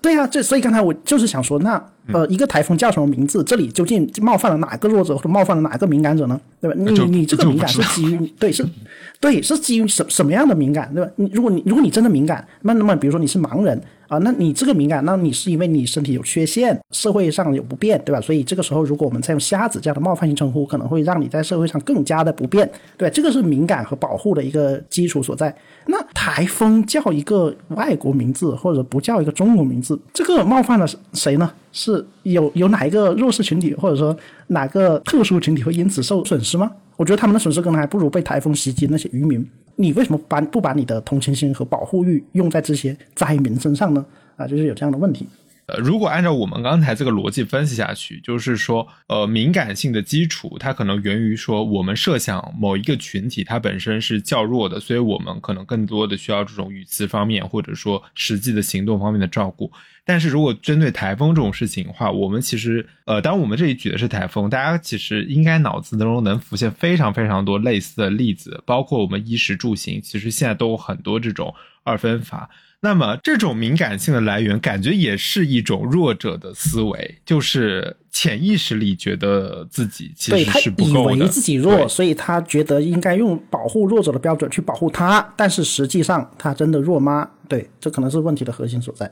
[SPEAKER 2] 对啊，这所以刚才我就是想说，那呃，一个台风叫什么名字？这里究竟冒犯了哪个弱者，或者冒犯了哪个敏感者呢？对吧？你你这个敏感是基于对是，对是基于什什么样的敏感，对吧？你如果你如果你真的敏感，那那么比如说你是盲人啊、呃，那你这个敏感，那你是因为你身体有缺陷，社会上有不便，对吧？所以这个时候如果我们再用瞎子这样的冒犯性称呼，可能会让你在社会上更加的不便，对吧？这个是敏感和保护的一个基础所在。那台风叫一个外国名字或者不叫一个中国名字，这个冒犯了谁呢？是有有哪一个弱势群体或者说哪个特殊群体会因此受损失吗？我觉得他们的损失可能还不如被台风袭击那些渔民。你为什么把不把你的同情心和保护欲用在这些灾民身上呢？啊，就是有这样的问题。
[SPEAKER 3] 呃，如果按照我们刚才这个逻辑分析下去，就是说，呃，敏感性的基础，它可能源于说，我们设想某一个群体它本身是较弱的，所以我们可能更多的需要这种语词方面，或者说实际的行动方面的照顾。但是如果针对台风这种事情的话，我们其实，呃，当然我们这里举的是台风，大家其实应该脑子中能浮现非常非常多类似的例子，包括我们衣食住行，其实现在都有很多这种二分法。那么这种敏感性的来源感觉也是一种弱者的思维，就是潜意识里觉得自己其实是不够的，
[SPEAKER 2] 对，他以为自己弱，所以他觉得应该用保护弱者的标准去保护他，但是实际上他真的弱吗？对，这可能是问题的核心所在。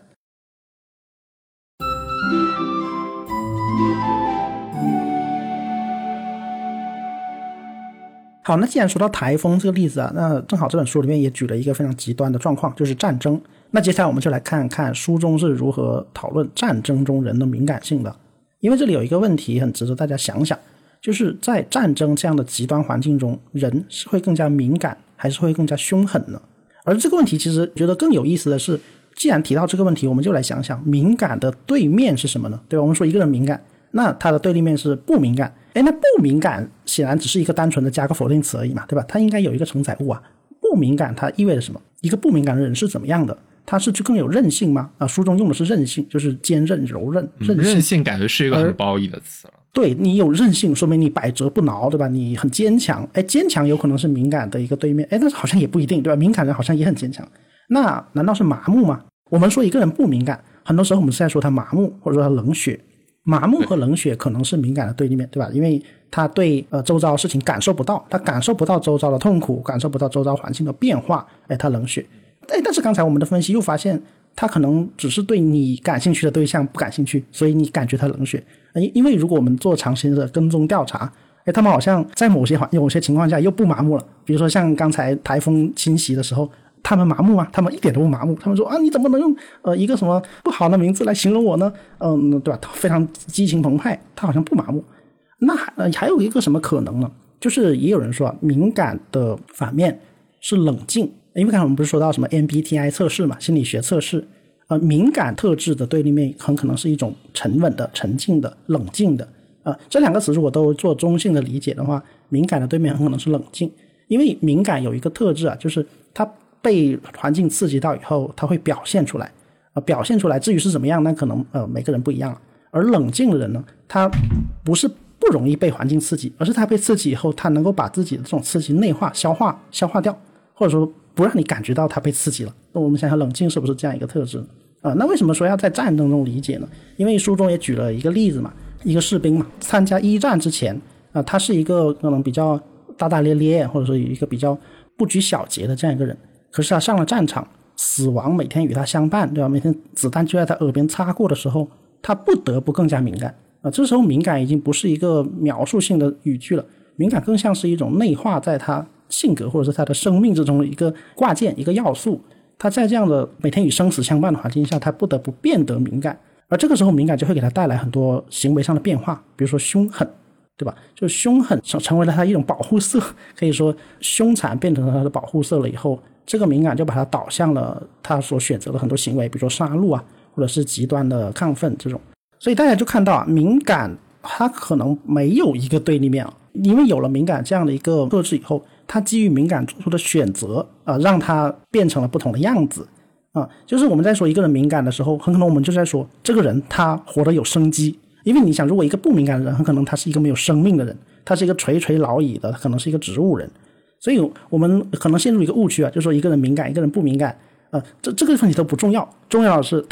[SPEAKER 2] 好，那既然说到台风这个例子啊，那正好这本书里面也举了一个非常极端的状况，就是战争。那接下来我们就来看看书中是如何讨论战争中人的敏感性的。因为这里有一个问题很值得大家想想，就是在战争这样的极端环境中，人是会更加敏感还是会更加凶狠呢？而这个问题其实觉得更有意思的是，既然提到这个问题，我们就来想想敏感的对面是什么呢？对吧？我们说一个人敏感，那他的对立面是不敏感。诶，那不敏感显然只是一个单纯的加个否定词而已嘛，对吧？它应该有一个承载物啊。不敏感它意味着什么？一个不敏感的人是怎么样的？他是就更有韧性吗？啊，书中用的是韧性，就是坚韧、柔韧。韧性，
[SPEAKER 3] 韧性感觉是一个很褒义的词了。
[SPEAKER 2] 对，你有韧性，说明你百折不挠，对吧？你很坚强。哎，坚强有可能是敏感的一个对面，哎，但是好像也不一定，对吧？敏感人好像也很坚强。那难道是麻木吗？我们说一个人不敏感，很多时候我们是在说他麻木，或者说他冷血。麻木和冷血可能是敏感的对立面，对吧？因为他对呃周遭事情感受不到，他感受不到周遭的痛苦，感受不到周遭环境的变化，哎，他冷血。哎，但是刚才我们的分析又发现，他可能只是对你感兴趣的对象不感兴趣，所以你感觉他冷血。因为如果我们做长期的跟踪调查，哎，他们好像在某些某些情况下又不麻木了。比如说像刚才台风侵袭的时候，他们麻木吗？他们一点都不麻木。他们说啊，你怎么能用呃一个什么不好的名字来形容我呢？嗯，对吧？非常激情澎湃，他好像不麻木。那还、呃、还有一个什么可能呢？就是也有人说啊，敏感的反面是冷静。因为刚才我们不是说到什么 M B T I 测试嘛，心理学测试，呃，敏感特质的对立面很可能是一种沉稳的、沉静的、冷静的。呃，这两个词如果都做中性的理解的话，敏感的对面很可能是冷静。因为敏感有一个特质啊，就是它被环境刺激到以后，它会表现出来，呃，表现出来。至于是怎么样，那可能呃每个人不一样。而冷静的人呢，他不是不容易被环境刺激，而是他被刺激以后，他能够把自己的这种刺激内化、消化、消化掉，或者说不让你感觉到他被刺激了。那我们想想，冷静是不是这样一个特质啊、呃？那为什么说要在战争中理解呢？因为书中也举了一个例子嘛，一个士兵嘛，参加一战之前啊、呃，他是一个可能比较大大咧咧，或者说一个比较不拘小节的这样一个人。可是他上了战场，死亡每天与他相伴，对吧？每天子弹就在他耳边擦过的时候，他不得不更加敏感啊、呃。这时候敏感已经不是一个描述性的语句了，敏感更像是一种内化在他性格或者是他的生命之中的一个挂件、一个要素。他在这样的每天与生死相伴的环境下，他不得不变得敏感，而这个时候敏感就会给他带来很多行为上的变化，比如说凶狠，对吧？就是凶狠成为了他一种保护色，可以说凶残变成了他的保护色了以后，这个敏感就把他导向了他所选择的很多行为，比如说杀戮啊，或者是极端的亢奋这种。所以大家就看到啊，敏感它可能没有一个对立面啊，因为有了敏感这样的一个特质以后，它基于敏感做出的选择啊、呃，让它变成了不同的样子啊。就是我们在说一个人敏感的时候，很可能我们就在说这个人他活得有生机。因为你想，如果一个不敏感的人，很可能他是一个没有生命的人，他是一个垂垂老矣的，他可能是一个植物人。所以我们可能陷入一个误区啊，就是说一个人敏感，一个人不敏感，呃，这这个问题都不重要，重要的是他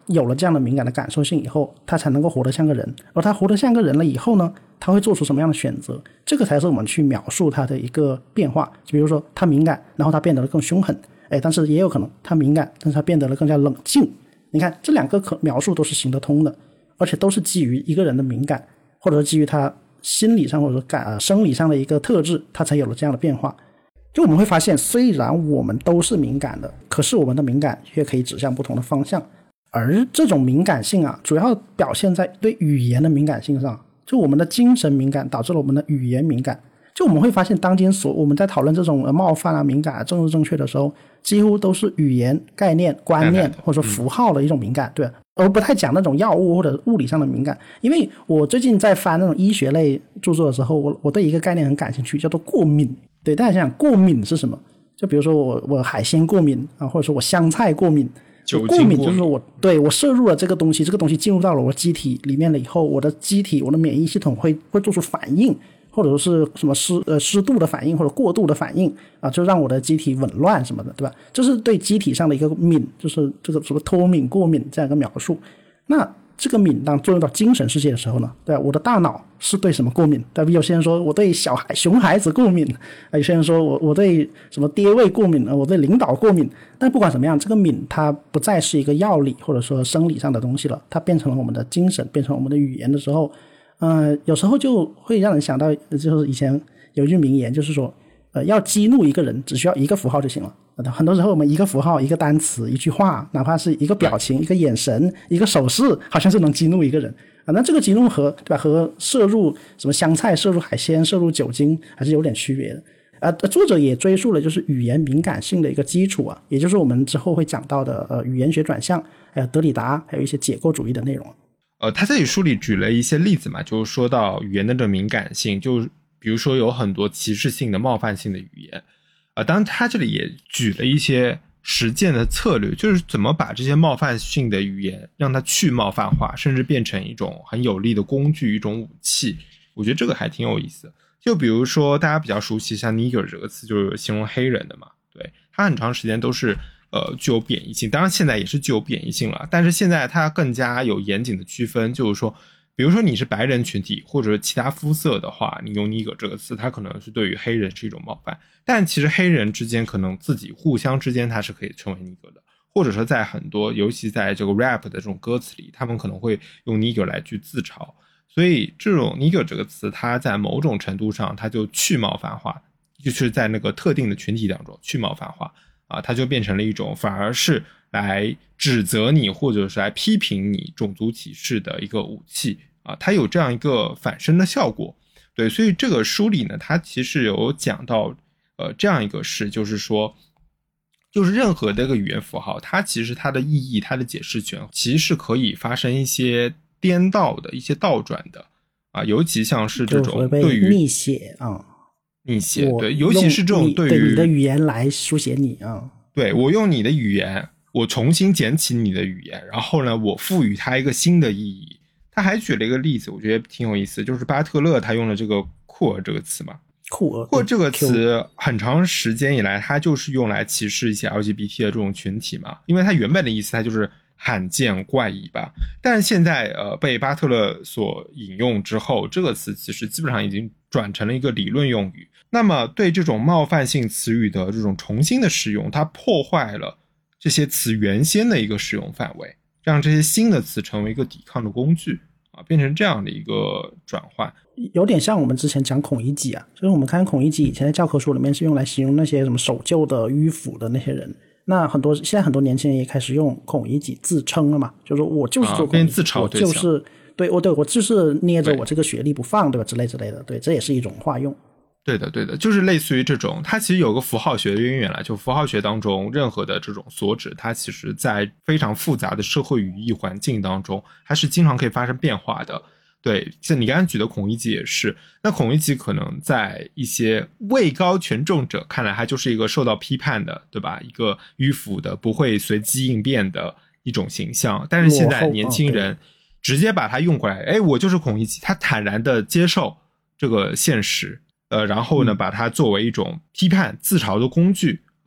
[SPEAKER 2] 有了这样的敏感的感受性以后，他才能够活得像个人，而他活得像个人了以后呢，他会做出什么样的选择，这个才是我们去描述他的一个变化。就比如说他敏感，然后他变得更凶狠，哎，但是也有可能他敏感，但是他变得了更加冷静。你看这两个可描述都是行得通的，而且都是基于一个人的敏感，或者是基于他心理上或者说感、呃、生理上的一个特质，他才有了这样的变化。就我们会发现，虽然我们都是敏感的，可是我们的敏感却可以指向不同的方向。而这种敏感性啊，主要表现在对语言的敏感性上。就我们的精神敏感导致了我们的语言敏感。就我们会发现，当今所我们在讨论这种冒犯啊、敏感啊、政治正确的时候，几乎都是语言概念、观念或者说符号的一种敏感，对，而不太讲那种药物或者物理上的敏感。因为我最近在翻那种医学类著作的时候，我我对一个概念很感兴趣，叫做过敏。对，大家想想过敏是什么？就比如说我我海鲜过敏啊，或者说我香菜过敏。过敏就是说我对我摄入了这个东西，这个东西进入到了我机体里面了以后，我的机体我的免疫系统会会做出反应，或者说是什么湿呃湿度的反应或者过度的反应啊，就让我的机体紊乱什么的，对吧？这是对机体上的一个敏，就是这个什么脱敏过敏这样一个描述。那这个敏当作用到精神世界的时候呢，对吧？我的大脑是对什么过敏？对吧？有些人说我对小孩熊孩子过敏，有些人说我我对什么爹味过敏，我对领导过敏。但不管怎么样，这个敏它不再是一个药理或者说生理上的东西了，它变成了我们的精神，变成我们的语言的时候，呃，有时候就会让人想到，就是以前有一句名言，就是说，呃，要激怒一个人，只需要一个符号就行了。很多时候我们一个符号、一个单词、一句话，哪怕是一个表情、一个眼神、一个手势，好像是能激怒一个人啊。那这个激怒和对吧，和摄入什么香菜、摄入海鲜、摄入酒精还是有点区别的。呃，作者也追溯了就是语言敏感性的一个基础啊，也就是我们之后会讲到的呃语言学转向，还有德里达，还有一些解构主义的内容。
[SPEAKER 3] 呃，他在这书里举了一些例子嘛，就是说到语言的这敏感性，就比如说有很多歧视性的、冒犯性的语言。呃，当然他这里也举了一些实践的策略，就是怎么把这些冒犯性的语言让它去冒犯化，甚至变成一种很有力的工具，一种武器。我觉得这个还挺有意思的。就比如说大家比较熟悉像 nigger 这个词，就是形容黑人的嘛，对，它很长时间都是呃具有贬义性，当然现在也是具有贬义性了，但是现在它更加有严谨的区分，就是说比如说你是白人群体或者其他肤色的话，你用 nigger 这个词，它可能是对于黑人是一种冒犯，但其实黑人之间可能自己互相之间它是可以称为 nigger 的，或者说在很多尤其在这个 rap 的这种歌词里，他们可能会用 nigger 来去自嘲，所以这种 nigger 这个词它在某种程度上它就去冒犯化，就是在那个特定的群体当中去冒犯化啊，它就变成了一种反而是来指责你或者是来批评你种族歧视的一个武器啊，它有这样一个反身的效果。对，所以这个书里呢，它其实有讲到呃这样一个事，就是说就是任何的一个语言符号，它其实它的意义、它的解释权其实是可以发生一些颠倒的、一些倒转的啊，尤其像是这种对于
[SPEAKER 2] 逆写啊，
[SPEAKER 3] 逆写，对，尤其是这种对于
[SPEAKER 2] 对你的语言来书写你啊，
[SPEAKER 3] 对，我用你的语言，我重新捡起你的语言，然后呢，我赋予它一个新的意义。他还举了一个例子，我觉得挺有意思，就是巴特勒他用了这个酷儿这个词嘛，
[SPEAKER 2] 酷儿
[SPEAKER 3] 酷儿这个词很长时间以来，它就是用来歧视一些 L G B T 的这种群体嘛，因为它原本的意思它就是罕见怪异吧，但是现在呃被巴特勒所引用之后，这个词其实基本上已经转成了一个理论用语。那么对这种冒犯性词语的这种重新的使用，它破坏了这些词原先的一个使用范围，让这些新的词成为一个抵抗的工具啊，变成这样的一个转换，
[SPEAKER 2] 有点像我们之前讲孔乙己啊，就是我们看孔乙己以前的教科书里面是用来形容那些什么守旧的迂腐的那些人，那很多现在很多年轻人也开始用孔乙己自称了嘛，就是我就是做孔乙己、啊、
[SPEAKER 3] 自嘲对象，
[SPEAKER 2] 我就是对我对我就是捏着我这个学历不放，对吧？之类之类的，对，这也是一种化用。
[SPEAKER 3] 对的对的，就是类似于这种，它其实有个符号学的渊源了，就符号学当中任何的这种所指，它其实在非常复杂的社会语义环境当中它是经常可以发生变化的。对，像你刚才举的孔乙己也是，那孔乙己可能在一些位高权重者看来它就是一个受到批判的，对吧，一个迂腐的不会随机应变的一种形象，但是现在年轻人直接把它用过来，哎，我就是孔乙己，他坦然的接受这个现实，呃，然后呢，把它作为一种批判自嘲的工具，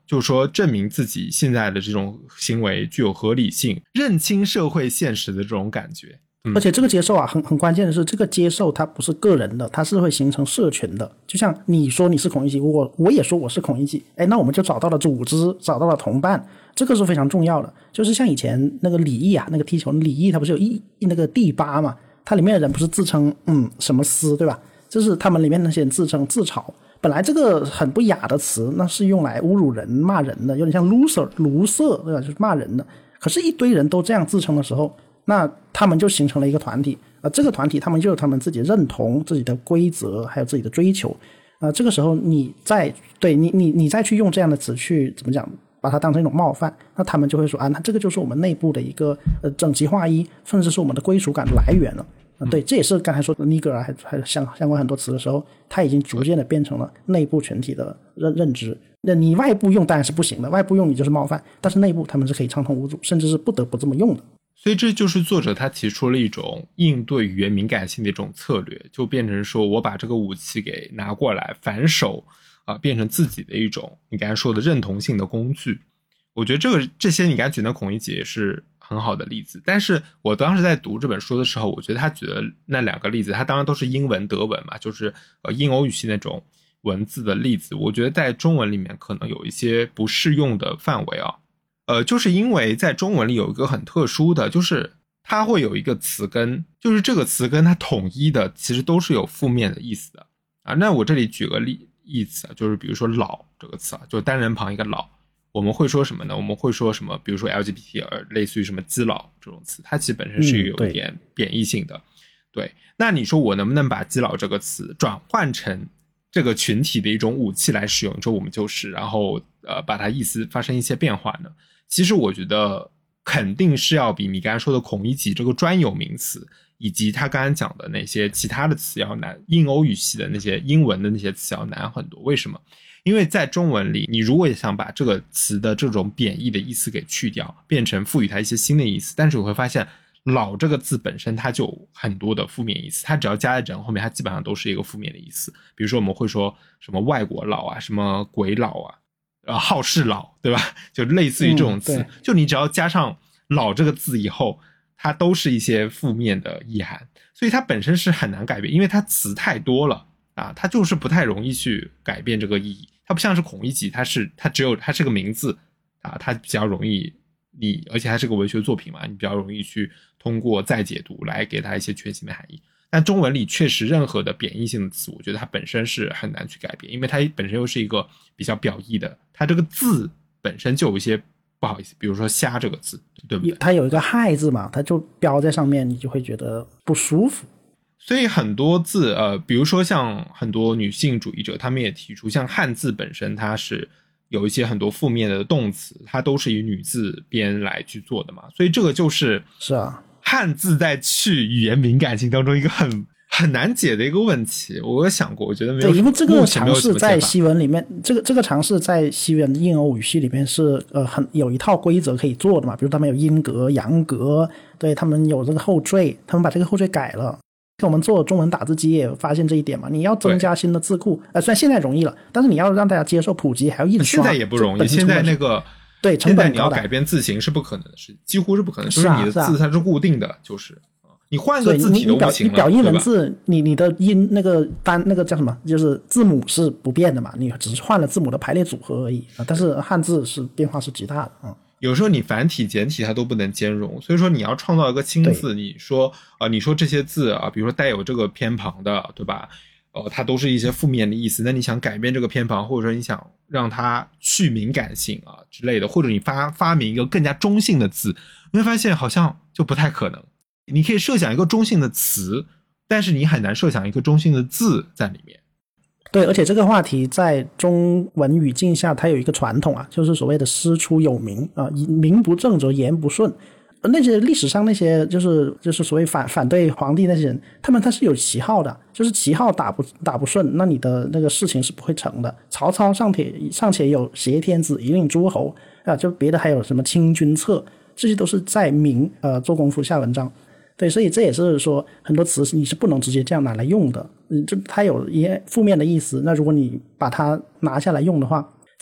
[SPEAKER 3] 就是说证明自己现在的这种行为具有合理性，认清社会现实的这种感觉。嗯、
[SPEAKER 2] 而且这个接受啊，很很关键的是，这个接受它不是个人的，它是会形成社群的。就像你说你是孔乙己，我我也说我是孔乙己，哎，那我们就找到了组织，找到了同伴，这个是非常重要的。就是像以前那个李毅啊，那个踢球的李毅，他不是有一那个第八嘛，他里面的人不是自称嗯什么司，对吧？就是他们里面那些人自称自嘲。本来这个很不雅的词，那是用来侮辱人、骂人的，有点像 loser、卢瑟，对吧？就是骂人的。可是，一堆人都这样自称的时候，那他们就形成了一个团体。呃，这个团体他们就有他们自己认同、自己的规则，还有自己的追求。呃，这个时候你再对你你你再去用这样的词去怎么讲，把它当成一种冒犯，那他们就会说啊，那这个就是我们内部的一个呃整齐划一，甚至是我们的归属感的来源了。嗯、对，这也是刚才说的尼格尔还还相相关很多词的时候，它已经逐渐的变成了内部群体的认认知。那你外部用当然是不行的，外部用你就是冒犯，但是内部他们是可以畅通无阻，甚至是不得不这么用的。
[SPEAKER 3] 所以这就是作者他提出了一种应对语言敏感性的一种策略，就变成说我把这个武器给拿过来反手啊、呃，变成自己的一种你刚才说的认同性的工具。我觉得这个这些你刚才举的孔乙己也是很好的例子，但是我当时在读这本书的时候，我觉得他举的那两个例子，他当然都是英文德文嘛，就是呃印欧语系那种文字的例子，我觉得在中文里面可能有一些不适用的范围啊。呃，就是因为在中文里有一个很特殊的，就是它会有一个词根，就是这个词根它统一的其实都是有负面的意思的啊。那我这里举个例例子啊，就是比如说老这个词啊，就单人旁一个老。我们会说什么呢？我们会说什么？比如说 L G B T， 而类似于什么基佬这种词，它其实本身是有一点贬义性的、嗯对。对，那你说我能不能把基佬这个词转换成这个群体的一种武器来使用？你说我们就是，然后呃把它意思发生一些变化呢？其实我觉得肯定是要比你刚才说的孔乙己这个专有名词，以及他刚才讲的那些其他的词要难，印欧语系的那些英文的那些词要难很多。为什么？因为在中文里，你如果也想把这个词的这种贬义的意思给去掉，变成赋予它一些新的意思，但是我会发现老这个字本身它就有很多的负面意思，它只要加在人后面，它基本上都是一个负面的意思。比如说我们会说什么外国佬啊，什么鬼佬啊，呃好事佬，对吧？就类似于这种词、嗯、就你只要加上老这个字以后，它都是一些负面的意涵，所以它本身是很难改变，因为它词太多了啊，它就是不太容易去改变这个意义。它不像是孔乙己，它是它只有它是个名字啊，它比较容易你，而且它是个文学作品嘛，你比较容易去通过再解读来给它一些全新的含义。但中文里确实任何的贬义性的词，我觉得它本身是很难去改变，因为它本身又是一个比较表意的，它这个字本身就有一些不好意思，比如说虾这个字，对不对？
[SPEAKER 2] 它有一个害字嘛，它就标在上面，你就会觉得不舒服。
[SPEAKER 3] 所以很多字呃，比如说像很多女性主义者他们也提出，像汉字本身它是有一些很多负面的动词，它都是以女字边来去做的嘛，所以这个就是
[SPEAKER 2] 是啊，
[SPEAKER 3] 汉字在去语言敏感性当中一个很很难解的一个问题。我有想过，我觉得没有，
[SPEAKER 2] 对，因为这个尝试在西文里面，这个这个尝试在西文印欧语系里面是呃很有一套规则可以做的嘛，比如他们有阴格、阳格，对，他们有这个后缀，他们把这个后缀改了。我们做中文打字机也发现这一点嘛，你要增加新的字库，呃，虽然现在容易了，但是你要让大家接受普及，还要印刷，
[SPEAKER 3] 现在也不容易。现在那个
[SPEAKER 2] 对成本
[SPEAKER 3] 现在你要改变字形是不可能的事，几乎是不可能，就是你的字它是固定的，就是你换个字体都不行了。
[SPEAKER 2] 你表印文字，你你的音那个单那个叫什么，就是字母是不变的嘛，你只是换了字母的排列组合而已。但是汉字是变化是极大的啊。嗯
[SPEAKER 3] 有时候你繁体简体它都不能兼容，所以说你要创造一个新字，你说啊、呃，你说这些字啊，比如说带有这个偏旁的，对吧？呃，它都是一些负面的意思。那你想改变这个偏旁，或者说你想让它去敏感性啊之类的，或者你发发明一个更加中性的字，你会发现好像就不太可能。你可以设想一个中性的词，但是你很难设想一个中性的字在里面。
[SPEAKER 2] 对，而且这个话题在中文语境下它有一个传统啊，就是所谓的师出有名啊，名不正则言不顺。那些历史上那些就是就是所谓反反对皇帝那些人，他们他是有旗号的，就是旗号打不打不顺，那你的那个事情是不会成的。曹操上帖尚且有挟天子以令诸侯啊，就别的还有什么清君侧，这些都是在明呃做功夫下文章。对，所以这也是说很多词你是不能直接这样拿来用的，嗯，就它有一些负面的意思，那如果你把它拿下来用的话，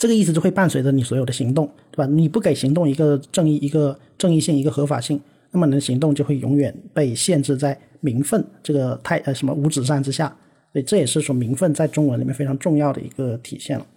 [SPEAKER 2] 这个意思就会伴随着你所有的行动，对吧？你不给行动一个正义、一个正义性、一个合法性，那么你的行动就会永远被限制在名分这个太呃什么无止山之下。所以这也是说名分在中文里面非常重要的一个体现了。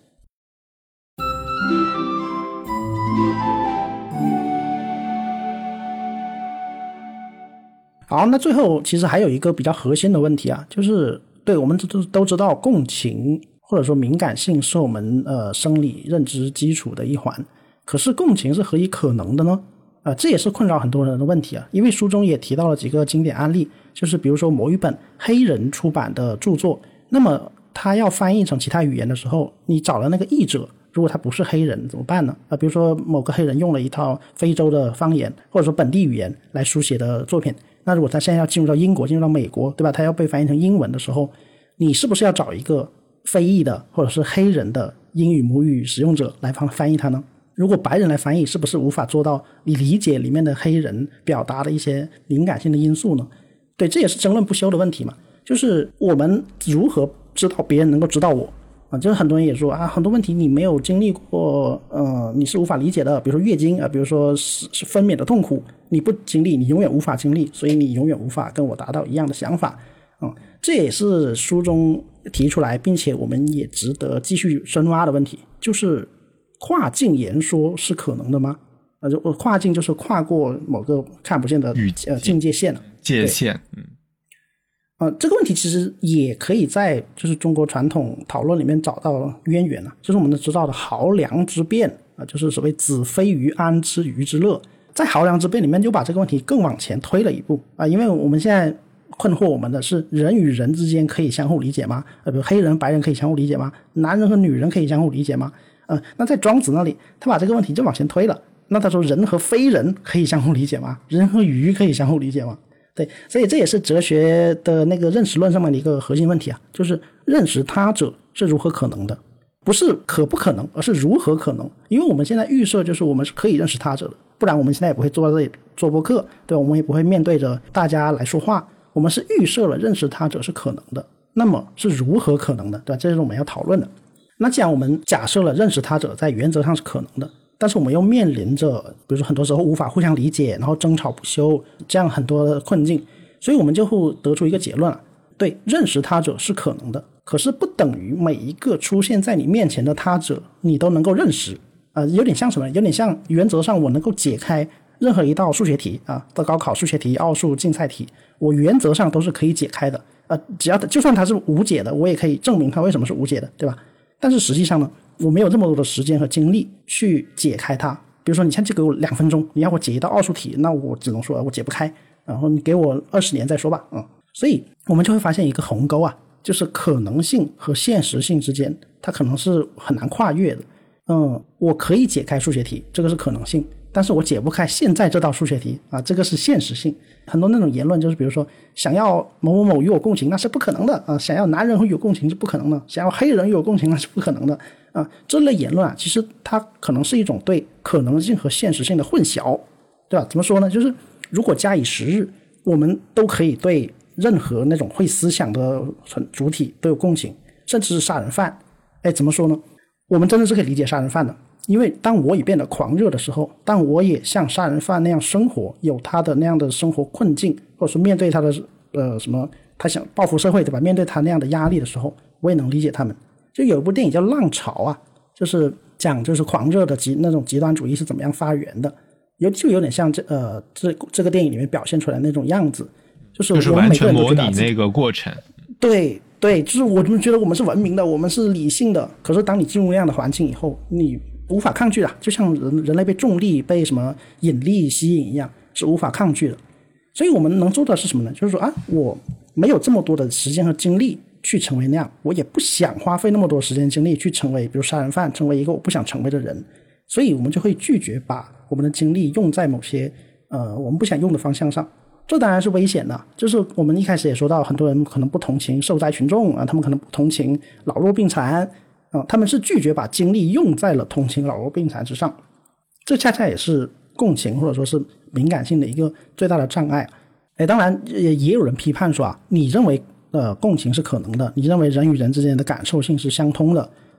[SPEAKER 2] 好，那最后其实还有一个比较核心的问题啊，就是对我们都都知道共情或者说敏感性是我们呃生理认知基础的一环，可是共情是何以可能的呢？呃，这也是困扰很多人的问题啊。因为书中也提到了几个经典案例，就是比如说某一本黑人出版的著作，那么他要翻译成其他语言的时候，你找了那个译者，如果他不是黑人怎么办呢？啊，比如说某个黑人用了一套非洲的方言或者说本地语言来书写的作品，那如果他现在要进入到英国，进入到美国，对吧？他要被翻译成英文的时候，你是不是要找一个非裔的或者是黑人的英语母语使用者来翻译它呢？如果白人来翻译，是不是无法做到你理解里面的黑人表达的一些敏感性的因素呢？对，这也是争论不休的问题嘛。就是我们如何知道别人能够知道我啊？就是很多人也说啊，很多问题你没有经历过，呃，你是无法理解的。比如说月经啊，比如说是是分娩的痛苦，你不经历，你永远无法经历，所以你永远无法跟我达到一样的想法。嗯，这也是书中提出来，并且我们也值得继续深挖的问题，就是跨境言说是可能的吗？呃，就跨境就是跨过某个看不见的呃境界线了，
[SPEAKER 3] 界限，嗯，
[SPEAKER 2] 呃，这个问题其实也可以在就是中国传统讨论里面找到渊源了，就是我们知道的濠梁之辩啊、呃，就是所谓子非鱼安知鱼之乐，在濠梁之辩里面就把这个问题更往前推了一步啊、呃，因为我们现在困惑我们的是人与人之间可以相互理解吗？呃，比如黑人白人可以相互理解吗？男人和女人可以相互理解吗？呃，那在庄子那里，他把这个问题就往前推了。那他说人和非人可以相互理解吗？人和鱼可以相互理解吗？对，所以这也是哲学的那个认识论上面的一个核心问题啊，就是认识他者是如何可能的，不是可不可能，而是如何可能。因为我们现在预设就是我们是可以认识他者的，不然我们现在也不会坐在这里做播客，对，我们也不会面对着大家来说话。我们是预设了认识他者是可能的，那么是如何可能的，对吧？这是我们要讨论的。那既然我们假设了认识他者在原则上是可能的，但是我们又面临着比如说很多时候无法互相理解，然后争吵不休，这样很多的困境，所以我们就会得出一个结论了，对，认识他者是可能的，可是不等于每一个出现在你面前的他者你都能够认识。呃，有点像什么？有点像原则上我能够解开任何一道数学题啊，的高考数学题、奥数竞赛题，我原则上都是可以解开的。呃，只要就算它是无解的，我也可以证明它为什么是无解的，对吧？但是实际上呢，我没有这么多的时间和精力去解开它。比如说你现在就给我两分钟，你要我解一道奥数题，那我只能说我解不开，然后你给我二十年再说吧。嗯，所以我们就会发现一个鸿沟啊，就是可能性和现实性之间它可能是很难跨越的。嗯，我可以解开数学题，这个是可能性，但是我解不开现在这道数学题啊，这个是现实性。很多那种言论就是比如说想要某某某与我共情那是不可能的啊，想要男人与我共情是不可能的，想要黑人与我共情那是不可能的啊，这类言论啊，其实它可能是一种对可能性和现实性的混淆，对吧？怎么说呢？就是如果假以时日，我们都可以对任何那种会思想的主体都有共情，甚至是杀人犯。哎，怎么说呢？我们真的是可以理解杀人犯的，因为当我也变得狂热的时候，当我也像杀人犯那样生活，有他的那样的生活困境，或者是面对他的呃什么，他想报复社会，对吧？面对他那样的压力的时候，我也能理解他们。就有一部电影叫《浪潮》啊，就是讲就是狂热的极那种极端主义是怎么样发源的，有就有点像这呃这这个电影里面表现出来那种样子，就是
[SPEAKER 3] 就是完全模拟那个过程。
[SPEAKER 2] 对。对，就是我们觉得我们是文明的，我们是理性的，可是当你进入那样的环境以后，你无法抗拒的，就像人人类被重力被什么引力吸引一样，是无法抗拒的。所以我们能做的是什么呢？就是说啊，我没有这么多的时间和精力去成为那样，我也不想花费那么多时间精力去成为比如杀人犯，成为一个我不想成为的人，所以我们就会拒绝把我们的精力用在某些呃我们不想用的方向上。这当然是危险的，就是我们一开始也说到，很多人可能不同情受灾群众啊，他们可能不同情老弱病残啊，他们是拒绝把精力用在了同情老弱病残之上，这恰恰也是共情或者说是敏感性的一个最大的障碍。哎，当然也也有人批判说啊，你认为呃共情是可能的，你认为人与人之间的感受性是相通的，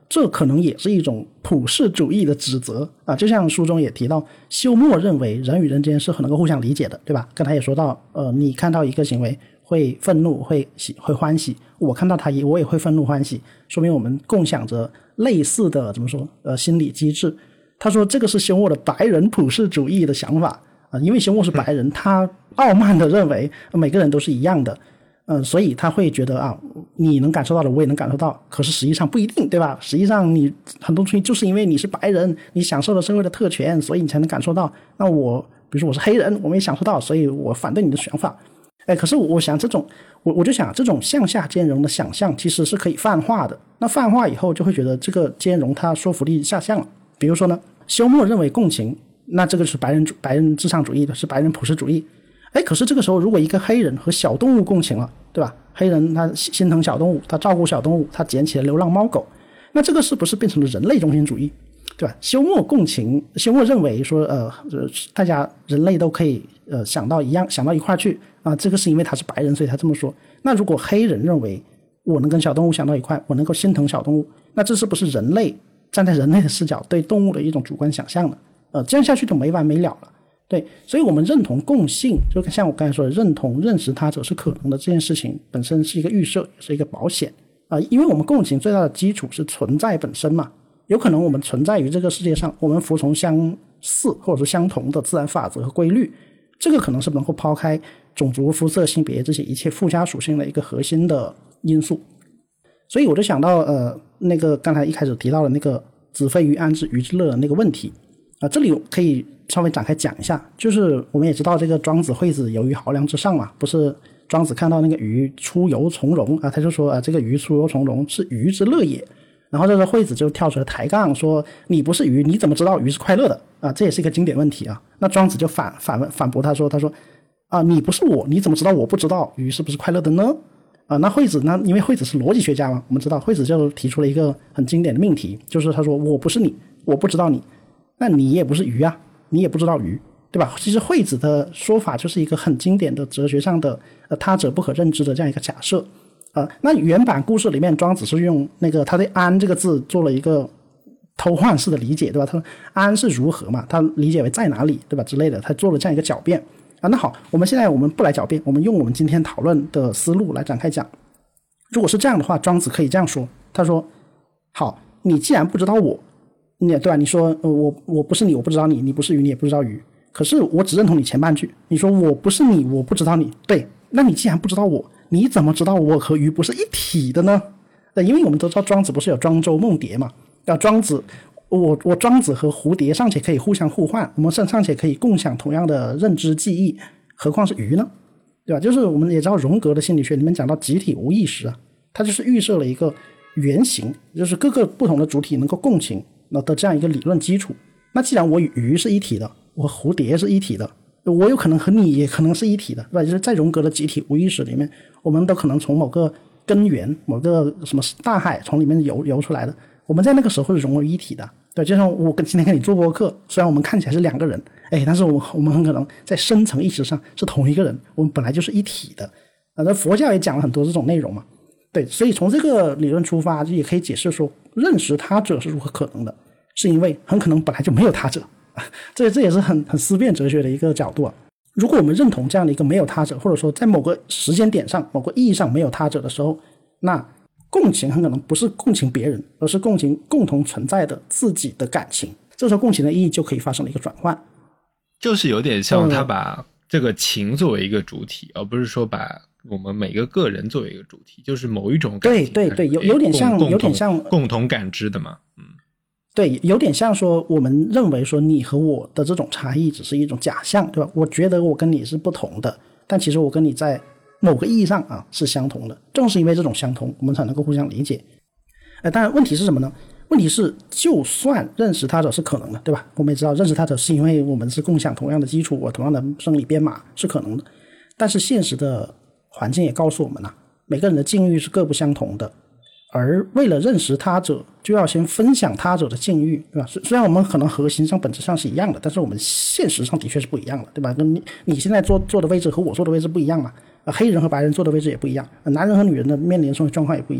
[SPEAKER 2] 这可能也是一种普世主义的指责啊，就像书中也提到，休谟认为人与人之间是很能够互相理解的，对吧？刚才也说到，呃，你看到一个行为会愤怒，会喜，会欢喜，我看到他也我也会愤怒欢喜，说明我们共享着类似的怎么说呃心理机制。他说这个是休谟的白人普世主义的想法啊，因为休谟是白人，他傲慢的认为每个人都是一样的。嗯，所以他会觉得啊，你能感受到的我也能感受到，可是实际上不一定，对吧？实际上你很多东西就是因为你是白人，你享受了社会的特权，所以你才能感受到。那我比如说我是黑人，我没享受到，所以我反对你的想法。哎，可是我想这种我我就想这种向下兼容的想象其实是可以泛化的。那泛化以后就会觉得这个兼容它说服力下降了。比如说呢，休谟认为共情，那这个是白人白人至上主义的，是白人普世主义。哎，可是这个时候如果一个黑人和小动物共情了，对吧？黑人他心疼小动物，他照顾小动物，他捡起了流浪猫狗，那这个是不是变成了人类中心主义，对吧？休谟共情，休谟认为说呃大家人类都可以呃想到一样，想到一块去啊，这个是因为他是白人所以他这么说。那如果黑人认为我能跟小动物想到一块，我能够心疼小动物，那这是不是人类站在人类的视角对动物的一种主观想象呢？呃这样下去就没完没了了。对，所以我们认同共性，就像我刚才说的，认同认识他者是可能的这件事情本身是一个预设，也是一个保险啊、呃，因为我们共情最大的基础是存在本身嘛，有可能我们存在于这个世界上，我们服从相似或者是相同的自然法则和规律，这个可能是能够抛开种族、肤色、性别这些一切附加属性的一个核心的因素。所以我就想到呃，那个刚才一开始提到的那个子非鱼安知鱼之乐的那个问题啊、呃，这里可以稍微展开讲一下。就是我们也知道这个庄子惠子有鱼濠梁之上嘛，不是庄子看到那个鱼出游从容啊，他就说啊，这个鱼出游从容是鱼之乐也。然后这个惠子就跳出来抬杠说，你不是鱼，你怎么知道鱼是快乐的啊？这也是一个经典问题啊。那庄子就反反反驳他说，他说啊，你不是我，你怎么知道我不知道鱼是不是快乐的呢？啊，那惠子呢？因为惠子是逻辑学家嘛，我们知道惠子就提出了一个很经典的命题，就是他说我不是你，我不知道你，那你也不是鱼啊，你也不知道鱼，对吧？其实惠子的说法就是一个很经典的哲学上的呃他者不可认知的这样一个假设。呃，那原版故事里面庄子是用那个他对安这个字做了一个偷换式的理解，对吧？他说安是如何嘛，他理解为在哪里，对吧之类的，他做了这样一个狡辩啊。那好，我们现在我们不来狡辩，我们用我们今天讨论的思路来展开讲。如果是这样的话，庄子可以这样说，他说好，你既然不知道我，你对吧？你说、呃、我我不是你，我不知道你，你不是鱼，你也不知道鱼，可是我只认同你前半句，你说我不是你，我不知道你，对，那你既然不知道我，你怎么知道我和鱼不是一体的呢？因为我们都知道庄子不是有庄周梦蝶嘛，要庄子我我庄子和蝴蝶尚且可以互相互换，我们尚且可以共享同样的认知记忆，何况是鱼呢？对吧？就是我们也知道荣格的心理学里面讲到集体无意识啊，它就是预设了一个原型，就是各个不同的主体能够共情的这样一个理论基础。那既然我与鱼是一体的，我和蝴蝶是一体的，我有可能和你也可能是一体的，对吧？就是在荣格的集体无意识里面，我们都可能从某个根源，某个什么大海从里面游游出来的，我们在那个时候是融为一体的。对，就像我跟今天跟你做播客，虽然我们看起来是两个人，哎，但是我们我们很可能在深层意识上是同一个人，我们本来就是一体的。啊，那佛教也讲了很多这种内容嘛。对，所以从这个理论出发，就也可以解释说，认识他者是如何可能的，是因为很可能本来就没有他者。这这也是很很思辨哲学的一个角度啊。如果我们认同这样的一个没有他者，或者说在某个时间点上、某个意义上没有他者的时候，那共情很可能不是共情别人，而是共情共同存在的自己的感情。这时候共情的意义就可以发生了一个转换，
[SPEAKER 3] 就是有点像他把这个情作为一个主体，嗯、而不是说把我们每个个人作为一个主体，就是某一种感情。
[SPEAKER 2] 对对对，有有点像，有点像
[SPEAKER 3] 共同感知的嘛。嗯，
[SPEAKER 2] 对，有点像说我们认为说你和我的这种差异只是一种假象，对吧？我觉得我跟你是不同的，但其实我跟你在某个意义上啊是相同的。正是因为这种相同，我们才能够互相理解。呃，当然问题是什么呢？问题是就算认识他者是可能的，对吧？我们也知道认识他者是因为我们是共享同样的基础，我同样的生理编码是可能的。但是现实的环境也告诉我们啊，每个人的境遇是各不相同的，而为了认识他者，就要先分享他者的境遇，对吧？虽然我们可能核心上本质上是一样的，但是我们现实上的确是不一样的，对吧？跟你你现在坐坐的位置和我坐的位置不一样嘛，黑人和白人坐的位置也不一样，男人和女人的面临的生活状况也不一样。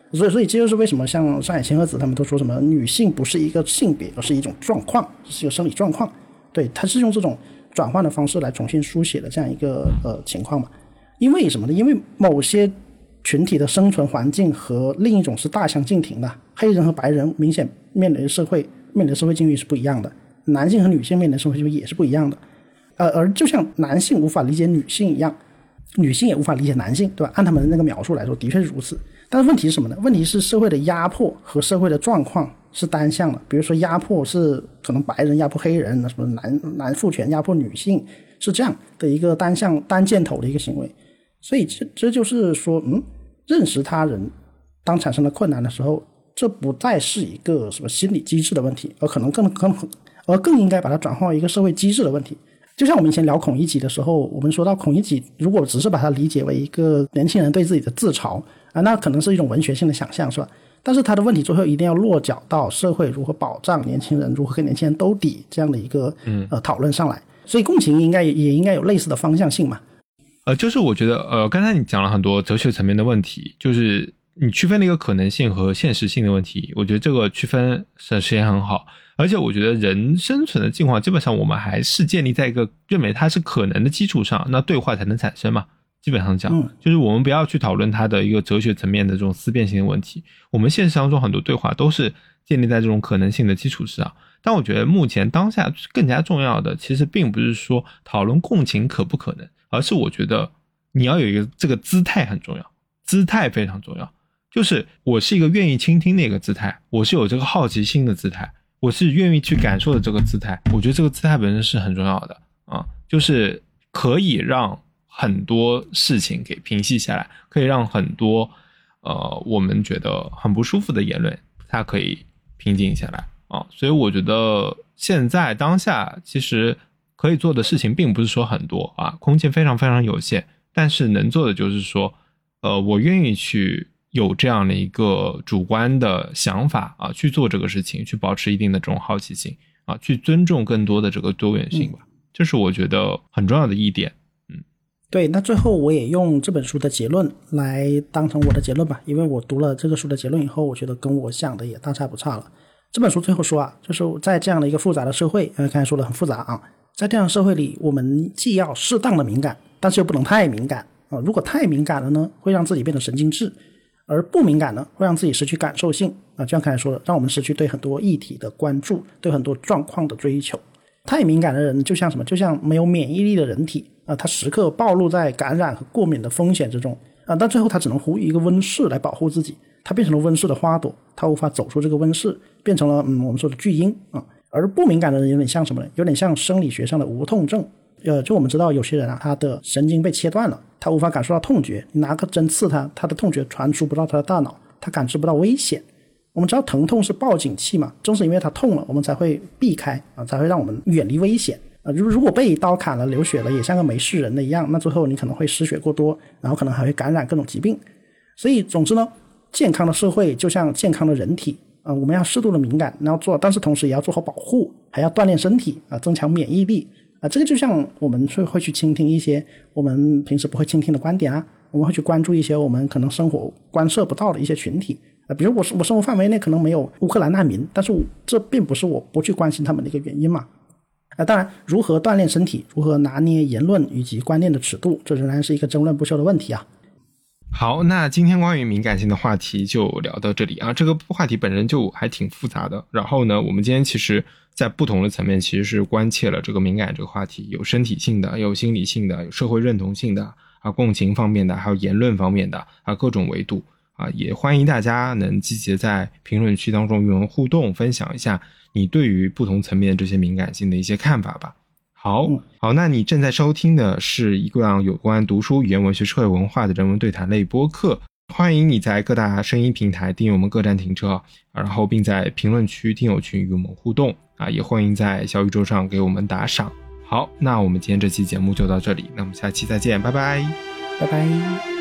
[SPEAKER 2] 所以所以这就是为什么像上海千鹤子他们都说什么女性不是一个性别，而是一种状况，是一个生理状况。对，他是用这种转换的方式来重新书写的这样一个呃情况嘛。因为什么呢？因为某些群体的生存环境和另一种是大相径庭的，黑人和白人明显面临的社会面临的社会境遇是不一样的，男性和女性面临的社会境遇也是不一样的。呃，而就像男性无法理解女性一样，女性也无法理解男性，对吧？按他们的那个描述来说，的确是如此。但是问题是什么呢？问题是社会的压迫和社会的状况是单向的。比如说压迫是可能白人压迫黑人，什么男男父权压迫女性，是这样的一个单向单箭头的一个行为。所以这这就是说，嗯，认识他人当产生了困难的时候，这不再是一个什么心理机制的问题，而可能更更而更应该把它转化为一个社会机制的问题。就像我们以前聊孔乙己的时候，我们说到孔乙己如果只是把它理解为一个年轻人对自己的自嘲啊，那可能是一种文学性的想象，是吧？但是他的问题最后一定要落脚到社会如何保障年轻人，如何跟年轻人兜底这样的一个呃讨论上来。所以共情应该也应该有类似的方向性嘛。
[SPEAKER 3] 呃，就是我觉得呃，刚才你讲了很多哲学层面的问题，就是你区分了一个可能性和现实性的问题，我觉得这个区分是实现很好。而且我觉得人生存的进化基本上我们还是建立在一个认为它是可能的基础上，那对话才能产生嘛。基本上讲、嗯、就是我们不要去讨论它的一个哲学层面的这种思辨性的问题，我们现实当中很多对话都是建立在这种可能性的基础之上。但我觉得目前当下更加重要的其实并不是说讨论共情可不可能，而是我觉得你要有一个这个姿态很重要，姿态非常重要，就是我是一个愿意倾听的一个姿态，我是有这个好奇心的姿态，我是愿意去感受的这个姿态。我觉得这个姿态本身是很重要的啊，就是可以让很多事情给平息下来，可以让很多呃我们觉得很不舒服的言论它可以平静下来啊。所以我觉得现在当下其实可以做的事情并不是说很多啊，空间非常非常有限，但是能做的就是说呃我愿意去有这样的一个主观的想法啊，去做这个事情，去保持一定的这种好奇心啊，去尊重更多的这个多元性吧，这是我觉得很重要的一点。嗯，
[SPEAKER 2] 对，那最后我也用这本书的结论来当成我的结论吧，因为我读了这个书的结论以后，我觉得跟我想的也大差不差了。这本书最后说啊，就是在这样的一个复杂的社会，因为刚才说的很复杂啊，在这样的社会里，我们既要适当的敏感，但是又不能太敏感啊。如果太敏感了呢，会让自己变得神经质。而不敏感呢，会让自己失去感受性啊，就像刚才说的，让我们失去对很多议题的关注，对很多状况的追求。太敏感的人就像什么？就像没有免疫力的人体啊，他时刻暴露在感染和过敏的风险之中啊，但最后他只能呼吁一个温室来保护自己，他变成了温室的花朵，他无法走出这个温室，变成了嗯我们说的巨婴啊。而不敏感的人有点像什么呢？有点像生理学上的无痛症。呃，就我们知道有些人啊，他的神经被切断了，他无法感受到痛觉，你拿个针刺他，他的痛觉传输不到他的大脑，他感知不到危险。我们知道疼痛是报警器嘛，正是因为它痛了，我们才会避开啊，才会让我们远离危险啊。如如果被刀砍了流血了，也像个没事人的一样，那最后你可能会失血过多，然后可能还会感染各种疾病。所以总之呢，健康的社会就像健康的人体啊，我们要适度的敏感，然后做，但是同时也要做好保护，还要锻炼身体啊，增强免疫力。啊，这个就像我们会会去倾听一些我们平时不会倾听的观点啊，我们会去关注一些我们可能生活关涉不到的一些群体啊，比如我我生活范围内可能没有乌克兰难民，但是这并不是我不去关心他们的一个原因嘛。啊，当然，如何锻炼身体，如何拿捏言论以及观念的尺度，这仍然是一个争论不休的问题啊。
[SPEAKER 3] 好，那今天关于敏感性的话题就聊到这里啊。这个话题本身就还挺复杂的，然后呢，我们今天其实在不同的层面其实是关切了这个敏感这个话题，有身体性的，有心理性的，有社会认同性的啊，共情方面的，还有言论方面的啊，各种维度啊，也欢迎大家能积极在评论区当中与我们互动，分享一下你对于不同层面这些敏感性的一些看法吧。好好，那你正在收听的是一个有关读书、语言文学、社会文化的人文对谈类播客，欢迎你在各大声音平台订阅我们各站停车，然后并在评论区听友群与我们互动啊，也欢迎在小宇宙上给我们打赏。好，那我们今天这期节目就到这里，那我们下期再见，拜拜，
[SPEAKER 2] 拜拜。